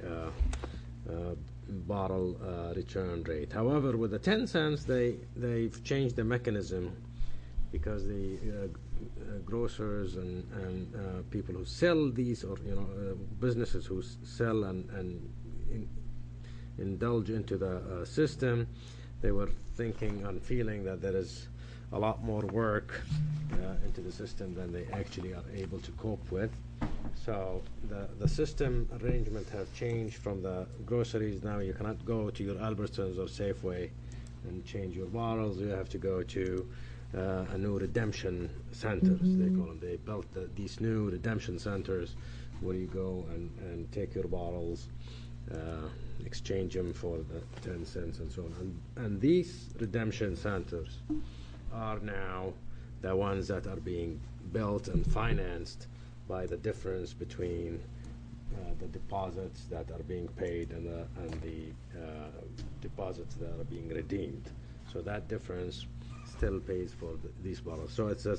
bottle return rate. However, with the 10 cents, they've changed the mechanism, because the grocers and people who sell these, or businesses who sell and indulge into the system, they were thinking and feeling that there is a lot more work into the system than they actually are able to cope with. So the system arrangement have changed from the groceries. Now you cannot go to your Albertsons or Safeway and change your bottles. You have to go to a new redemption centers, they call them. They built these new redemption centers where you go and take your bottles, exchange them for the 10 cents and so on. And these redemption centers are now the ones that are being built and financed by the difference between the deposits that are being paid and the deposits that are being redeemed. So that difference still pays for these bottles. So it's a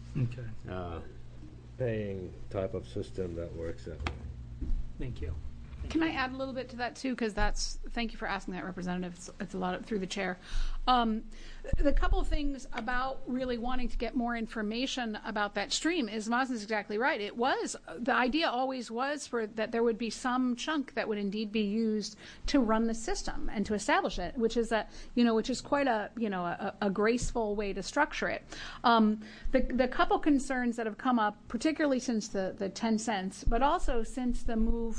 self-paying type of system that works that way. Thank you. Can I add a little bit to that too? Because thank you for asking that, Representative. It's a lot through the chair. The couple of things about really wanting to get more information about that stream is Mazen is exactly right. The idea always was that there would be some chunk that would indeed be used to run the system and to establish it, which is quite a graceful way to structure it. The couple concerns that have come up, particularly since the 10 cents, but also since the move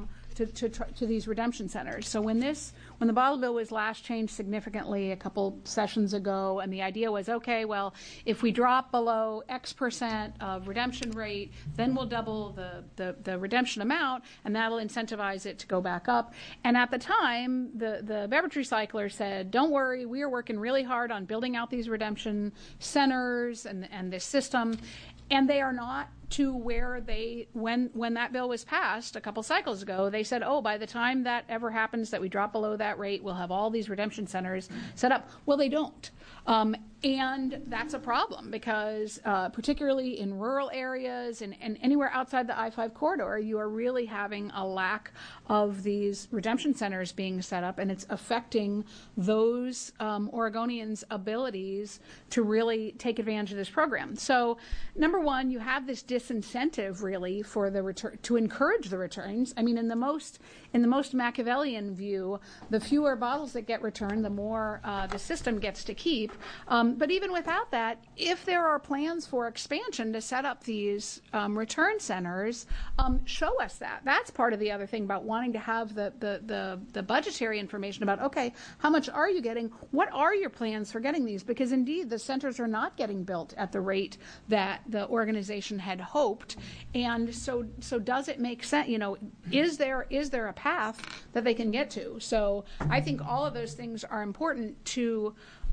to these redemption centers. So when the bottle bill was last changed significantly a couple sessions ago, and the idea was, okay, well, if we drop below X% of redemption rate, then we'll double the redemption amount, and that'll incentivize it to go back up. And at the time, the beverage recycler said, don't worry, we are working really hard on building out these redemption centers and this system. And they are not to where when that bill was passed a couple cycles ago, they said, oh, by the time that ever happens that we drop below that rate, we'll have all these redemption centers set up. Well, they don't. And that's a problem because particularly in rural areas and anywhere outside the I-5 corridor, you are really having a lack of these redemption centers being set up, and it's affecting those Oregonians' abilities to really take advantage of this program. So, number one, you have this disincentive really for the return to encourage the returns. I mean, in the most Machiavellian view, the fewer bottles that get returned, the more the system gets to keep. But even without that, if there are plans for expansion to set up these return centers, show us that. That's part of the other thing about wanting to have the budgetary information about, okay, how much are you getting? What are your plans for getting these? Because indeed, the centers are not getting built at the rate that the organization had hoped. And so does it make sense? Is there a path that they can get to? So I think all of those things are important to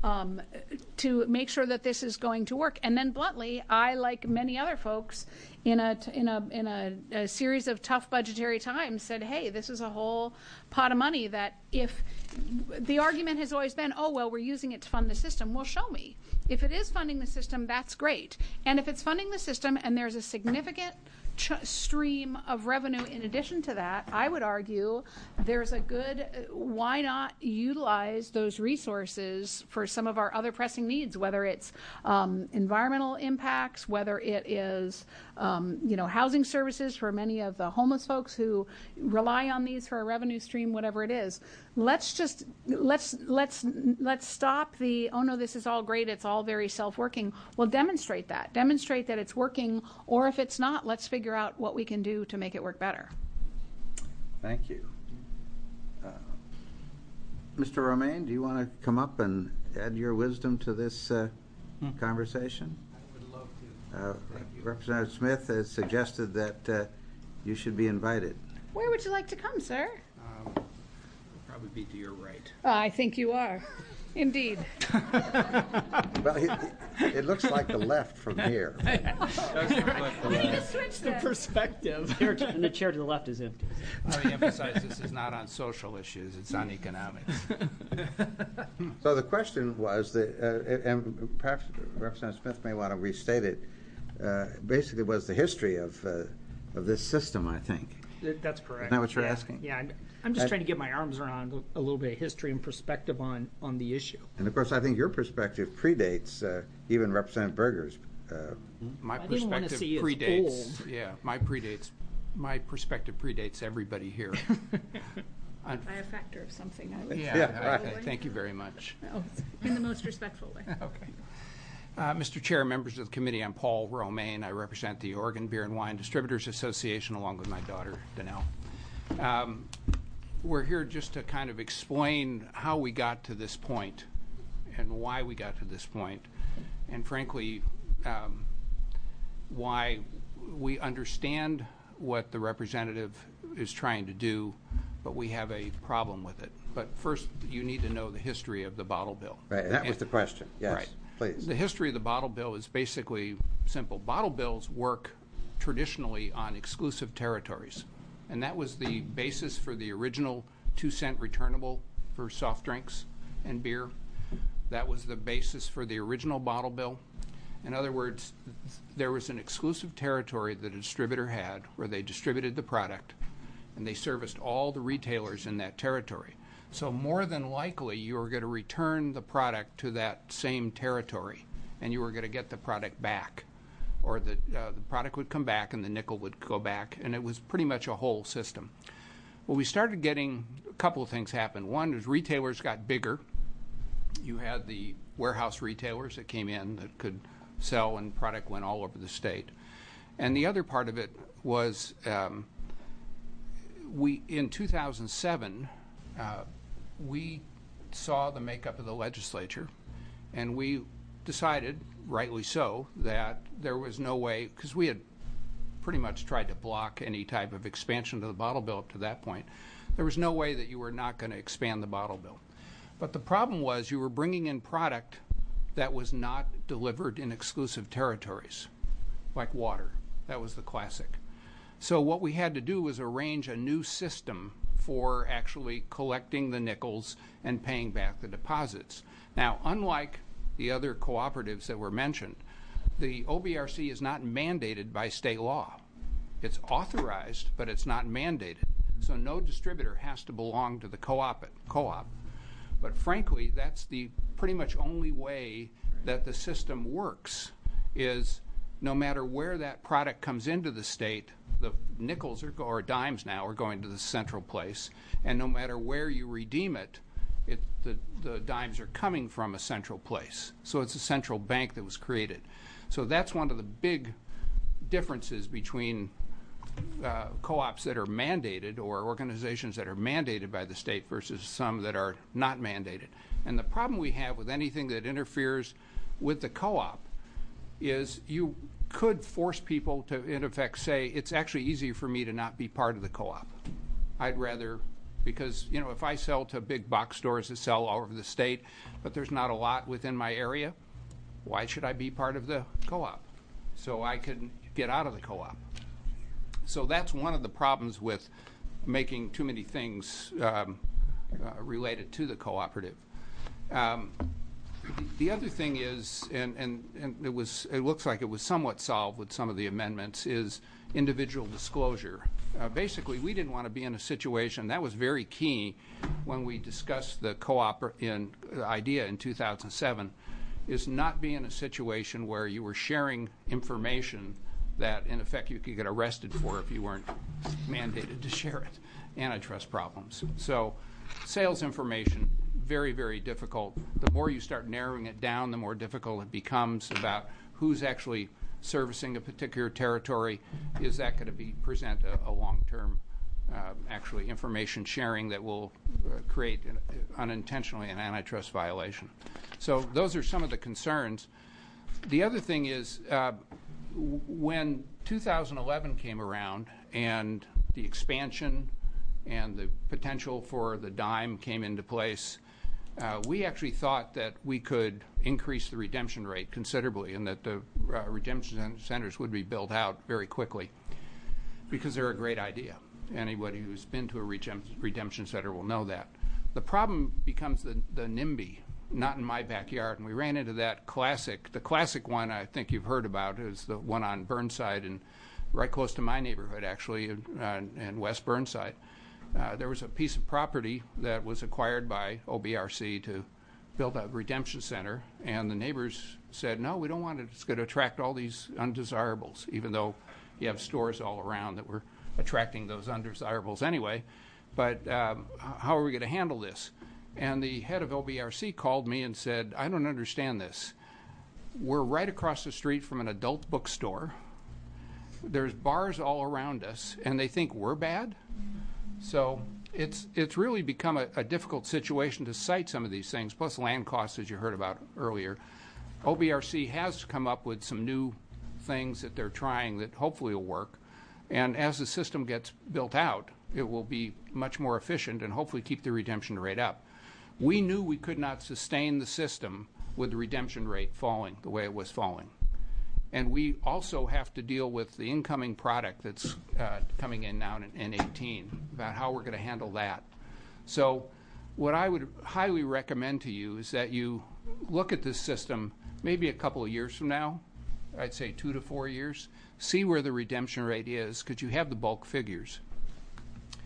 make sure that this is going to work. And then bluntly, I, like many other folks, in a series of tough budgetary times, said, hey, this is a whole pot of money that if the argument has always been, oh, well, we're using it to fund the system. Well, show me. If it is funding the system, that's great. And if it's funding the system and there's a significant stream of revenue in addition to that, I would argue there's a good, why not utilize those resources for some of our other pressing needs, whether it's environmental impacts, whether it is housing services for many of the homeless folks who rely on these for a revenue stream, whatever it is. Let's stop the, oh no, this is all great, it's all very self-working. Well, demonstrate that it's working, or if it's not, let's figure out what we can do to make it work better. Thank you. Mr. Romaine, do you want to come up and add your wisdom to this conversation? I would love to. Representative Smith has suggested that you should be invited. Where would you like to come, sir? Probably be to your right. I think you are. Indeed. Well, it looks like the left from here. We need to switch the perspective. And the chair to the left is empty. Let me emphasize this is not on social issues, it's on economics. So the question was, and perhaps Representative Smith may want to restate it, basically was the history of this system, I think. That's correct. Isn't that what you're asking? Yeah, I'm just trying to get my arms around a little bit of history and perspective on the issue. And of course, I think your perspective predates even Representative Berger's. My I didn't want to perspective see it's predates. old. Yeah, my perspective predates everybody here. By a factor of something, I would say. Yeah, right. Thank you very much. Oh, in the most respectful way. Okay. Mr. Chair, members of the committee, I'm Paul Romaine. I represent the Oregon Beer and Wine Distributors Association along with my daughter, Danelle. We're here just to kind of explain how we got to this point and why we got to this point, and frankly, why we understand what the representative is trying to do, but we have a problem with it. But first, you need to know the history of the bottle bill. Right, and that was the question. Yes, right. Please. The history of the bottle bill is basically simple. Bottle bills work traditionally on exclusive territories, and that was the basis for the original 2-cent returnable for soft drinks and beer. That was the basis for the original bottle bill. In other words, there was an exclusive territory that a distributor had where they distributed the product, and they serviced all the retailers in that territory. So more than likely, you were going to return the product to that same territory, and you were going to get the product back. Or the product would come back and the nickel would go back, and it was pretty much a whole system. Well, we started getting a couple of things happen. One is retailers got bigger. You had the warehouse retailers that came in that could sell, and product went all over the state. And the other part of it was in 2007, we saw the makeup of the legislature, and we decided, rightly so, that there was no way, because we had pretty much tried to block any type of expansion of the bottle bill up to that point, there was no way that you were not going to expand the bottle bill. But the problem was you were bringing in product that was not delivered in exclusive territories, like water. That was the classic. So what we had to do was arrange a new system for actually collecting the nickels and paying back the deposits. Now, unlike the other cooperatives that were mentioned, the OBRC is not mandated by state law. It's authorized, but it's not mandated. So no distributor has to belong to the co-op. But frankly, that's the pretty much only way that the system works, is no matter where that product comes into the state, the nickels or dimes now are going to the central place, and no matter where you redeem it, the dimes are coming from a central place. So it's a central bank that was created. So that's one of the big differences between co-ops that are mandated, or organizations that are mandated by the state, versus some that are not mandated. And the problem we have with anything that interferes with the co-op is you could force people to, in effect, say, it's actually easier for me to not be part of the co-op. I'd rather, because, you know, if I sell to big box stores that sell all over the state, but there's not a lot within my area, why should I be part of the co-op? So I can get out of the co-op. So that's one of the problems with making too many things related to the cooperative. The other thing is, and it looks like it was somewhat solved with some of the amendments, is individual disclosure. Basically, we didn't want to be in a situation that was very key when we discussed the co-op idea in 2007, is not be in a situation where you were sharing information that, in effect, you could get arrested for if you weren't mandated to share it. Antitrust problems. So sales information, very, very difficult. The more you start narrowing it down, the more difficult it becomes about who's actually servicing a particular territory. Is that going to present a long-term, actually, information sharing that will create unintentionally an antitrust violation? So those are some of the concerns. The other thing is, when 2011 came around and the expansion and the potential for the dime came into place, we actually thought that we could increase the redemption rate considerably, and that the redemption centers would be built out very quickly, because they're a great idea. Anybody who's been to a redemption center will know that. The problem becomes the NIMBY, not in my backyard, and we ran into that classic. The classic one I think you've heard about is the one on Burnside, and right close to my neighborhood, actually, in West Burnside. There was a piece of property that was acquired by OBRC to build a redemption center, and the neighbors said, no, we don't want it. It's going to attract all these undesirables, even though you have stores all around that were attracting those undesirables anyway. But how are we going to handle this? And the head of OBRC called me and said, I don't understand this. We're right across the street from an adult bookstore. There's bars all around us, and they think we're bad? So it's really become a difficult situation to cite some of these things, plus land costs, as you heard about earlier. OBRC has come up with some new things that they're trying that hopefully will work. And as the system gets built out, it will be much more efficient and hopefully keep the redemption rate up. We knew we could not sustain the system with the redemption rate falling the way it was falling. And we also have to deal with the incoming product that's coming in now in 18, about how we're going to handle that. So what I would highly recommend to you is that you look at this system maybe a couple of years from now, I'd say 2 to 4 years, see where the redemption rate is, because you have the bulk figures.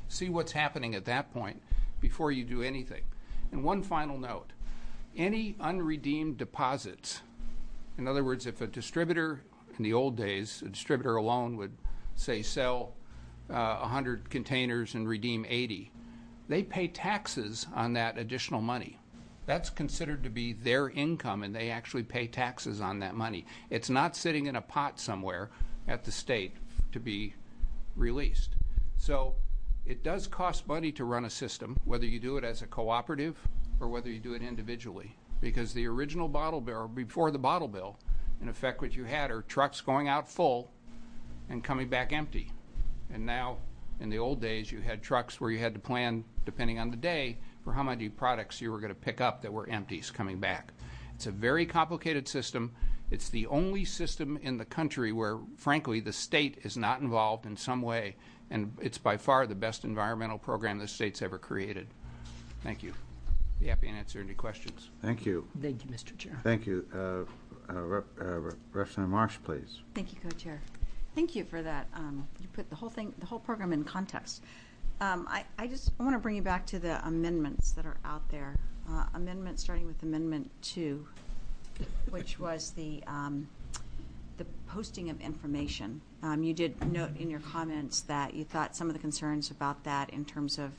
See what's happening at that point before you do anything. And one final note, any unredeemed deposits, in other words, if a distributor in the old days, a distributor alone would, say, sell 100 containers and redeem 80, they pay taxes on that additional money. That's considered to be their income, and they actually pay taxes on that money. It's not sitting in a pot somewhere at the state to be released. So it does cost money to run a system, whether you do it as a cooperative or whether you do it individually, because the original bottle bill, or before the bottle bill, in effect what you had are trucks going out full and coming back empty. And now, in the old days, you had trucks where you had to plan, depending on the day, for how many products you were going to pick up that were empties coming back. It's a very complicated system. It's the only system in the country where, frankly, the state is not involved in some way, and it's by far the best environmental program the state's ever created. Thank you. Be happy to answer any questions. Thank you. Thank you, Mr. Chair. Thank you. Representative Marsh, please. Thank you, Co-Chair. Thank you for that. You put the whole program in context. I want to bring you back to the amendments that are out there. Starting with Amendment 2, which was the posting of information. You did note in your comments that you thought some of the concerns about that in terms of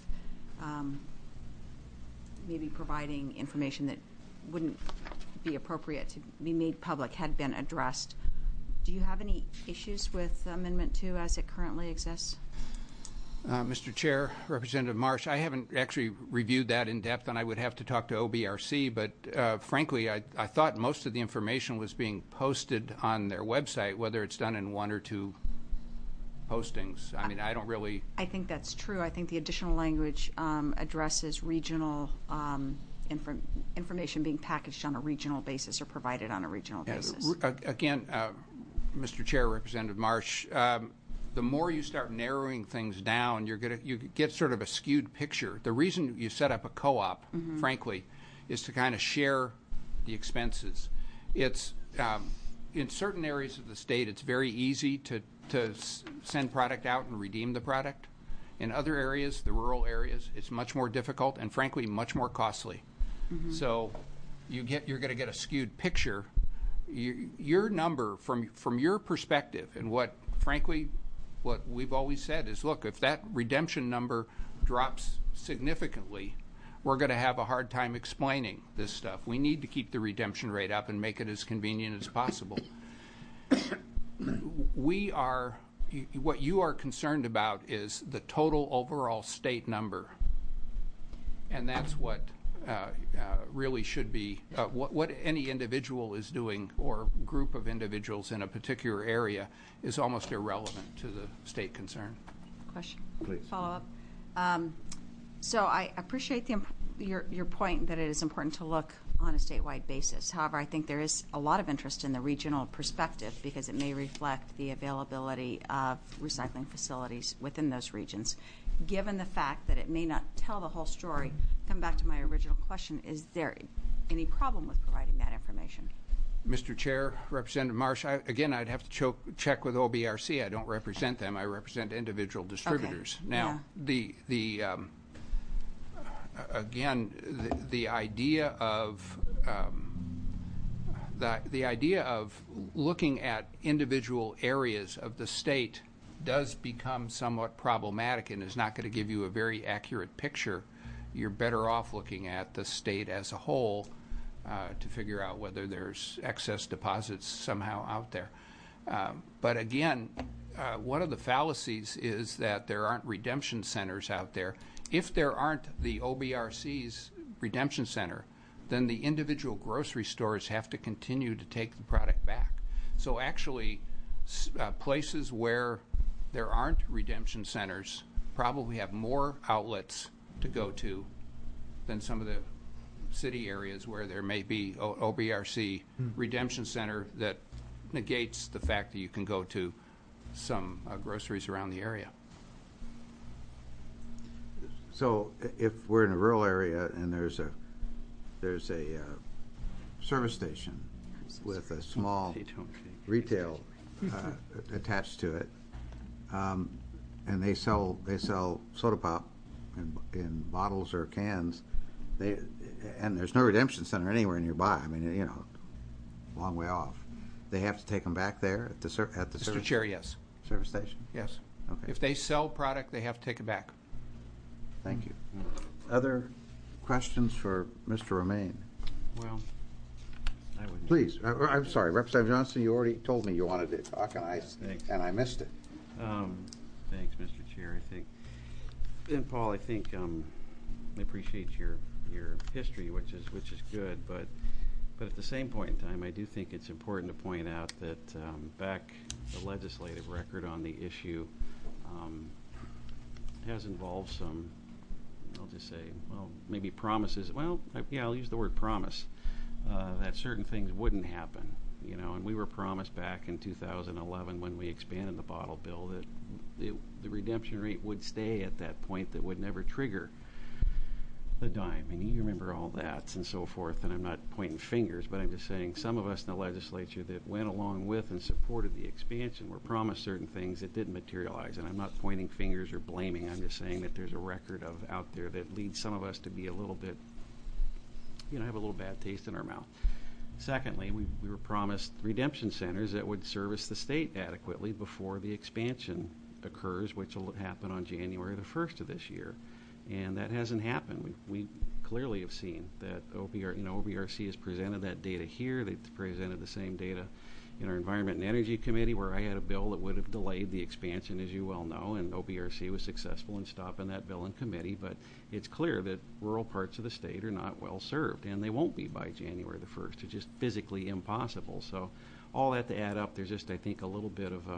maybe providing information that wouldn't be appropriate to be made public had been addressed. Do you have any issues with Amendment 2 as it currently exists? Mr. Chair, Representative Marsh, I haven't actually reviewed that in depth, and I would have to talk to OBRC, but frankly, I thought most of the information was being posted on their website, whether it's done in one or two postings. I mean, I don't really... I think that's true. I think the additional language addresses regional information being packaged on a regional basis or provided on a regional basis. Again, Mr. Chair, Representative Marsh, the more you start narrowing things down, you get sort of a skewed picture. The reason you set up a co-op, frankly, is to kind of share the expenses. It's in certain areas of the state, it's very easy to send product out and redeem the product. In other areas, the rural areas, it's much more difficult and, frankly, much more costly. So you're going to get a skewed picture. Your number, from your perspective, and what, frankly, what we've always said is, look, if that redemption number drops significantly, we're going to have a hard time explaining this stuff. We need to keep the redemption rate up and make it as convenient as possible. What you are concerned about is the total overall state number, and that's what really should be what any individual is doing or group of individuals in a particular area is almost irrelevant to the state concern. Question? Please. Follow up. So I appreciate your point that it is important to look on a statewide basis. However, I think there is a lot of interest in the regional perspective because it may reflect the availability of recycling facilities within those regions. Given the fact that it may not tell the whole story, come back to my original question, is there any problem with providing that information? Mr. Chair, Representative Marsh, again, I'd have to check with OBRC. I don't represent them. I represent individual distributors. Okay. Now, yeah. The idea of looking at individual areas of the state does become somewhat problematic and is not going to give you a very accurate picture. You're better off looking at the state as a whole to figure out whether there's excess deposits somehow out there. But again, one of the fallacies is that there aren't redemption centers out there. If there aren't the OBRC's redemption center, then the individual grocery stores have to continue to take the product back. So actually, places where there aren't redemption centers probably have more outlets to go to than some of the city areas where there may be OBRC redemption center that negates the fact that you can go to some groceries around the area. So if we're in a rural area and there's a service station with a small retail attached to it, and they sell soda pop in bottles or cans, and there's no redemption center anywhere nearby. I mean, you know, a long way off. They have to take them back there at the Mr. Chair, yes. Service station? Yes. Okay. If they sell product, they have to take it back. Thank you. Other questions for Mr. Romaine? Well, I would. Please. I'm sorry, Representative Johnson. You already told me you wanted to talk, and I missed it. Thanks, Mr. Chair. I think, and Paul, I think I appreciate your history, which is good, but at the same point in time, I do think it's important to point out that back the legislative record on the issue has involved some, I'll just say, well, maybe promises. Well, I'll use the word promise, that certain things wouldn't happen, you know, and we were promised back in 2011 when we expanded the bottle bill that the redemption rate would stay at that point, that would never trigger the dime. And you remember all that and so forth, and I'm not pointing fingers, but I'm just saying some of us in the legislature that went along with and supported the expansion were promised certain things that didn't materialize, and I'm not pointing fingers or blaming. I'm just saying that there's a record of out there that leads some of us to be a little bit, you know, have a little bad taste in our mouth. Secondly, we were promised redemption centers that would service the state adequately before the expansion occurs, which will happen on January the 1st of this year. And that hasn't happened. We clearly have seen that OBRC has presented that data here. They've presented the same data in our Environment and Energy Committee, where I had a bill that would have delayed the expansion, as you well know, and OBRC was successful in stopping that bill in committee. But it's clear that rural parts of the state are not well served, and they won't be by January the 1st. It's just physically impossible. So all that to add up, there's just, I think, a little bit of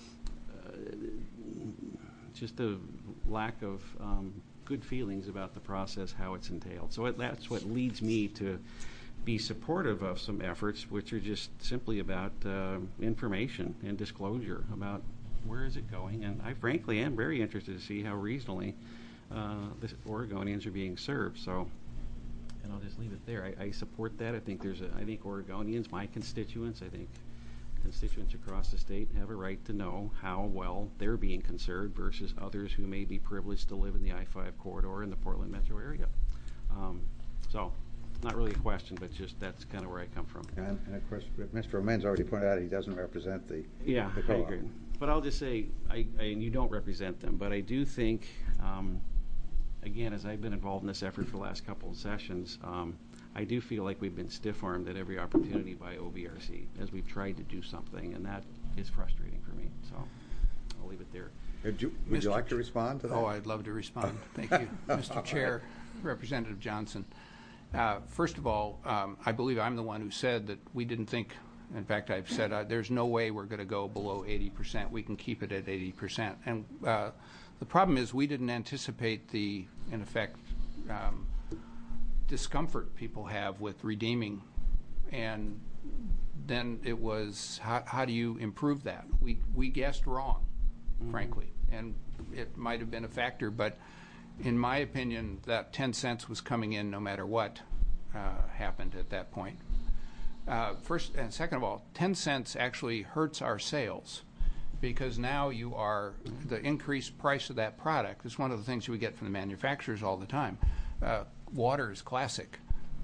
just a lack of good feelings about the process, how it's entailed. So that's what leads me to be supportive of some efforts which are just simply about information and disclosure about where is it going. And I frankly am very interested to see how reasonably the Oregonians are being served. So, and I'll just leave it there. I support that. I think Oregonians, my constituents, I think constituents across the state have a right to know how well they're being conserved versus others who may be privileged to live in the I-5 corridor in the Portland metro area. So, not really a question, but just that's kind of where I come from. And of course, Mr. Romaine's already pointed out he doesn't represent the I agree. But I'll just say, and you don't represent them, but I do think, again, as I've been involved in this effort for the last couple of sessions, I do feel like we've been stiff-armed at every opportunity by OBRC as we've tried to do something, and that is frustrating for me. So I'll leave it there. Would you like to respond to that? Oh, I'd love to respond. Thank you, Mr. Chair, Representative Johnson. First of all, I believe I'm the one who said that we didn't think, in fact, I've said there's no way we're going to go below 80%. We can keep it at 80%. And the problem is we didn't anticipate the, in effect, discomfort people have with redeeming, and then it was how do you improve that? We guessed wrong, frankly, and it might have been a factor, but in my opinion, that 10 cents was coming in no matter what happened at that point. First and second of all, 10 cents actually hurts our sales, because now the increased price of that product is one of the things we get from the manufacturers all the time. Water is classic.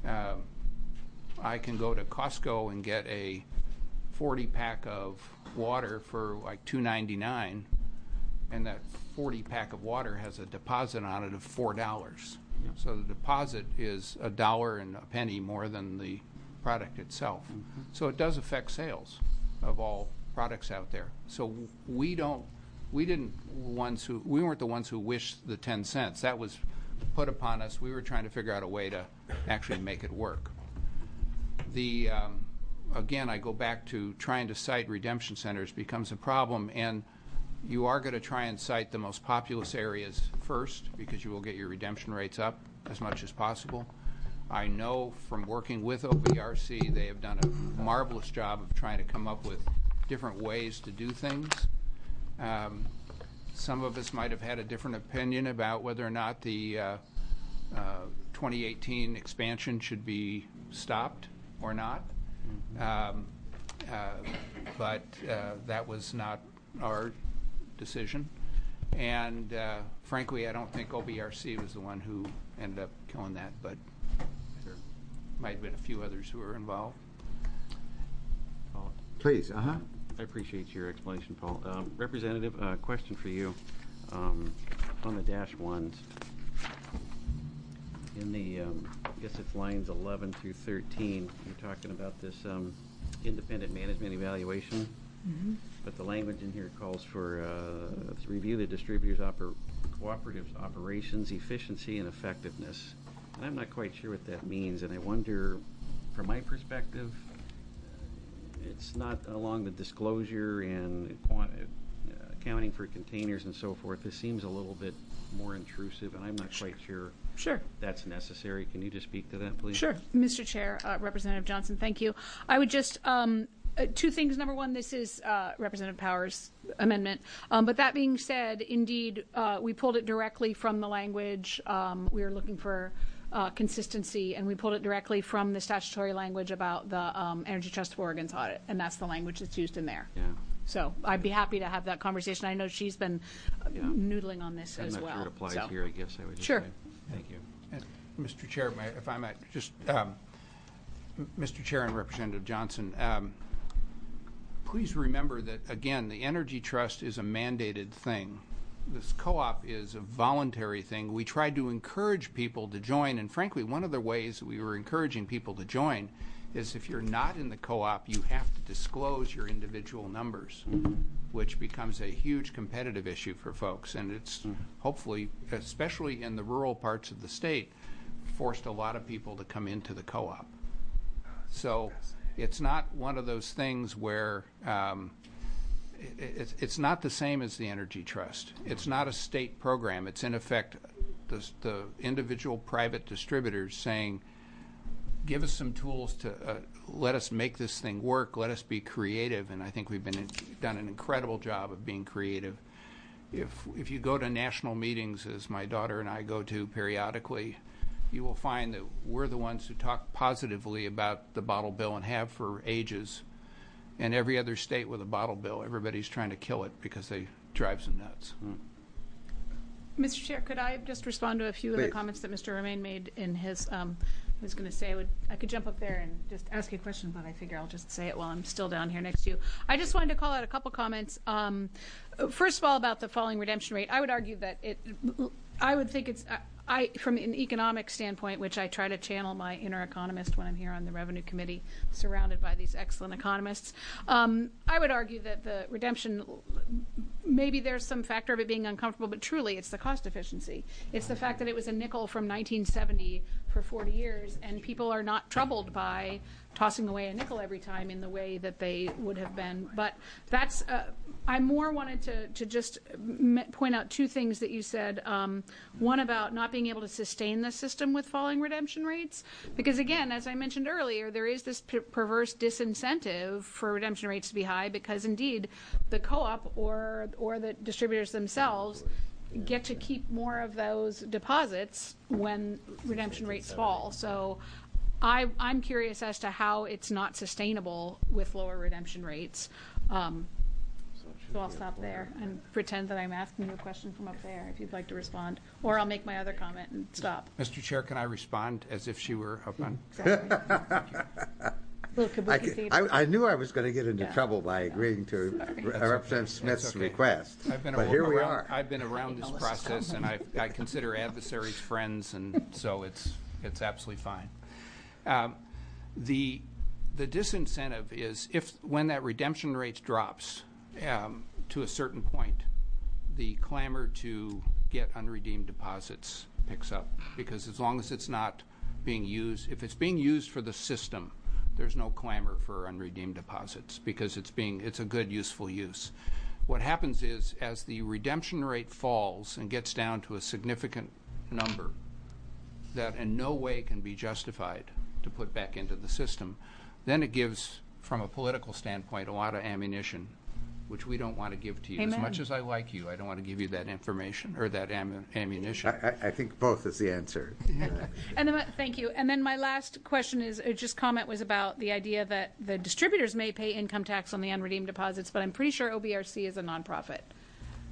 I can go to Costco and get a 40-pack of water for like $2.99, and that 40-pack of water has a deposit on it of $4. Yeah. So the deposit is $1 and a penny more than the product itself. Mm-hmm. So it does affect sales of all products out there. So we weren't the ones who wished the 10 cents. That was put upon us. We were trying to figure out a way to actually make it work. Again, I go back to trying to cite redemption centers becomes a problem, and you are going to try and cite the most populous areas first because you will get your redemption rates up as much as possible. I know from working with OBRC, they have done a marvelous job of trying to come up with different ways to do things. Some of us might have had a different opinion about whether or not the 2018 expansion should be stopped or not. But that was not our decision. And frankly, I don't think OBRC was the one who ended up killing that, but there might have been a few others who were involved. Please, I appreciate your explanation, Paul. Representative, question for you. On the dash ones, in the, I guess it's lines 11 through 13, you're talking about this independent management evaluation. Mm-hmm. But the language in here calls for to review the distributor's cooperative's operations, efficiency, and effectiveness. And I'm not quite sure what that means, and I wonder, from my perspective, it's not along the disclosure and accounting for containers and so forth. This seems a little bit more intrusive, and I'm not quite sure that's necessary. Can you just speak to that, please? Sure. Mr. Chair, Representative Johnson, thank you. I would just, two things. Number one, this is Representative Powers' amendment. But that being said, indeed, we pulled it directly from the language. We were looking for consistency, and we pulled it directly from the statutory language about the Energy Trust of Oregon's audit, and that's the language that's used in there. Yeah. So I'd be happy to have that conversation. I know she's been noodling on this as well. I'm not sure it applies here, I guess I would just say. Thank you. And Mr. Chair, if I might just, Mr. Chair and Representative Johnson, please remember that, again, the Energy Trust is a mandated thing. This co-op is a voluntary thing. We tried to encourage people to join, and frankly, one of the ways we were encouraging people to join is if you're not in the co-op, you have to disclose your individual numbers, which becomes a huge competitive issue for folks. And it's hopefully, especially in the rural parts of the state, forced a lot of people to come into the co-op. So it's not one of those things where it's not the same as the Energy Trust. It's not a state program. It's in effect the individual private distributors saying, give us some tools to let us make this thing work. Let us be creative, and I think we've done an incredible job of being creative. If you go to national meetings, as my daughter and I go to periodically, you will find that we're the ones who talk positively about the bottle bill and have for ages. And every other state with a bottle bill, everybody's trying to kill it because they drives them nuts. Mr. Chair, could I just respond to a few of the comments that Mr. Romaine made in his? I was going to say I could jump up there and just ask you a question, but I figure I'll just say it while I'm still down here next to you. I just wanted to call out a couple comments. First of all, about the falling redemption rate, I would argue that I would think it's. From an economic standpoint, which I try to channel my inner economist when I'm here on the Revenue Committee, surrounded by these excellent economists, I would argue that the redemption, maybe there's some factor of it being uncomfortable, but truly it's the cost efficiency. It's the fact that it was a nickel from 1970 for 40 years, and people are not troubled by tossing away a nickel every time in the way that they would have been. But that's, I more wanted to just point out two things that you said. One about not being able to sustain the system with falling redemption rates. Because again, as I mentioned earlier, there is this perverse disincentive for redemption rates to be high because indeed the co-op or the distributors themselves get to keep more of those deposits when redemption rates fall. So I'm curious as to how it's not sustainable with lower redemption rates. So I'll stop there and pretend that I'm asking you a question from up there if you'd like to respond. Or I'll make my other comment and stop. Mr. Chair, can I respond as if she were up on? I knew I was going to get into trouble by agreeing to Representative Smith's request, but here we are. I've been around this process, and I consider adversaries friends, and so it's absolutely fine. The disincentive is when that redemption rate drops to a certain point, the clamor to get unredeemed deposits picks up, because as long as it's not being used, if it's being used for the system, there's no clamor for unredeemed deposits because it's a good, useful use. What happens is, as the redemption rate falls and gets down to a significant number that in no way can be justified to put back into the system, then it gives, from a political standpoint, a lot of ammunition, which we don't want to give to you. Amen. As much as I like you, I don't want to give you that information or that ammunition. I think both is the answer. And then, thank you. And then my last question is, comment was about the idea that the distributors may pay income tax on the unredeemed deposits, but I'm pretty sure OBRC is a nonprofit.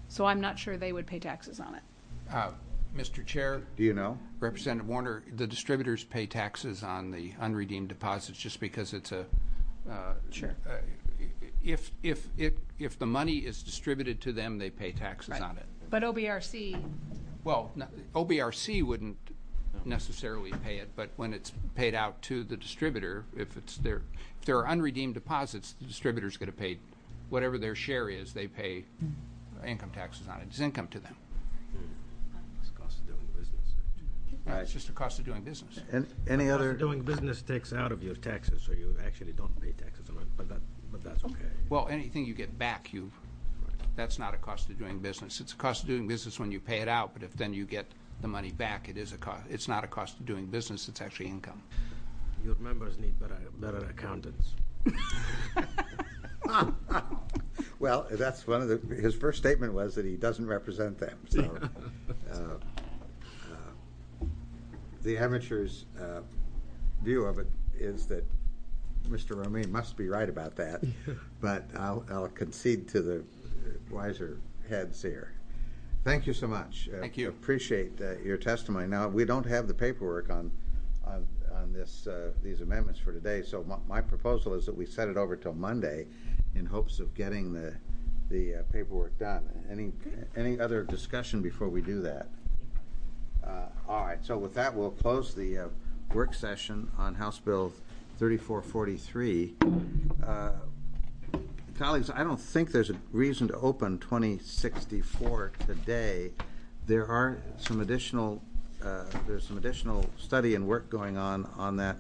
So I'm not sure they would pay taxes on it. Mr. Chair. Do you know? Representative Warner, the distributors pay taxes on the unredeemed deposits just because it's a sure. If the money is distributed to them, they pay taxes on it. But OBRC, Well, OBRC wouldn't necessarily pay it, but when it's paid out to the distributor, if there are unredeemed deposits, the distributor's going to pay whatever their share is. They pay income taxes on it. It's income to them. It's cost of doing business. Right. It's just a cost of doing business. And any other? Cost of doing business takes out of your taxes, so you actually don't pay taxes on it. But that's okay. Well, anything you get back, that's not a cost of doing business. It's a cost of doing business when you pay it out, but if then you get the money back, it is a cost. It's not a cost of doing business. It's actually income. Your members need better accountants. Well, that's one of his first statement was that he doesn't represent them. So, the amateur's view of it is that Mr. Romaine must be right about that, but I'll concede to the wiser heads here. Thank you so much. Thank you. Appreciate your testimony. Now, we don't have the paperwork on these amendments for today, so my proposal is that we set it over till Monday in hopes of getting the paperwork done. Any other discussion before we do that? All right, so with that, we'll close the work session on House Bill 3443. Colleagues, I don't think there's a reason to open 2064 today. There's some additional study and work going on that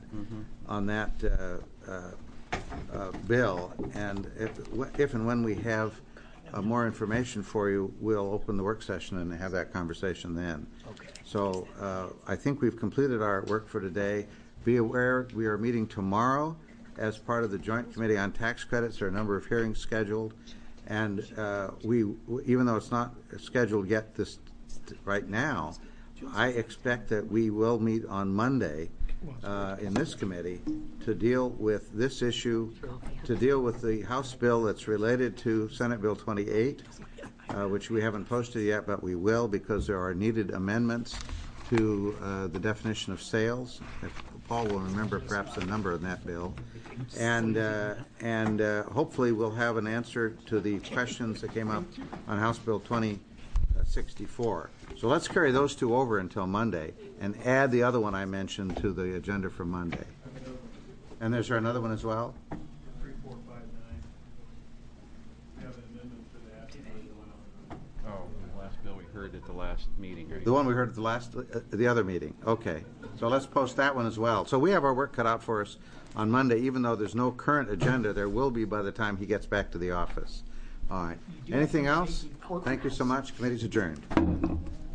bill, and if and when we have more information for you, we'll open the work session and have that conversation then. Okay. So I think we've completed our work for today. Be aware we are meeting tomorrow as part of the Joint Committee on Tax Credits. There are a number of hearings scheduled, and even though it's not scheduled yet right now, I expect that we will meet on Monday in this committee to deal with this issue, to deal with the House bill that's related to Senate Bill 28, which we haven't posted yet, but we will because there are needed amendments to the definition of sales. If Paul will remember perhaps the number in that bill. And hopefully we'll have an answer to the questions that came up on House Bill 2064. So let's carry those two over until Monday and add the other one I mentioned to the agenda for Monday. And there's another one as well? 3459. We have an amendment for that. Oh, the last bill we heard at the last meeting, right? The one we heard at the other meeting. Okay. So let's post that one as well. So we have our work cut out for us on Monday, even though there's no current agenda. There will be by the time he gets back to the office. All right. Anything else? Thank you so much. Committee's adjourned.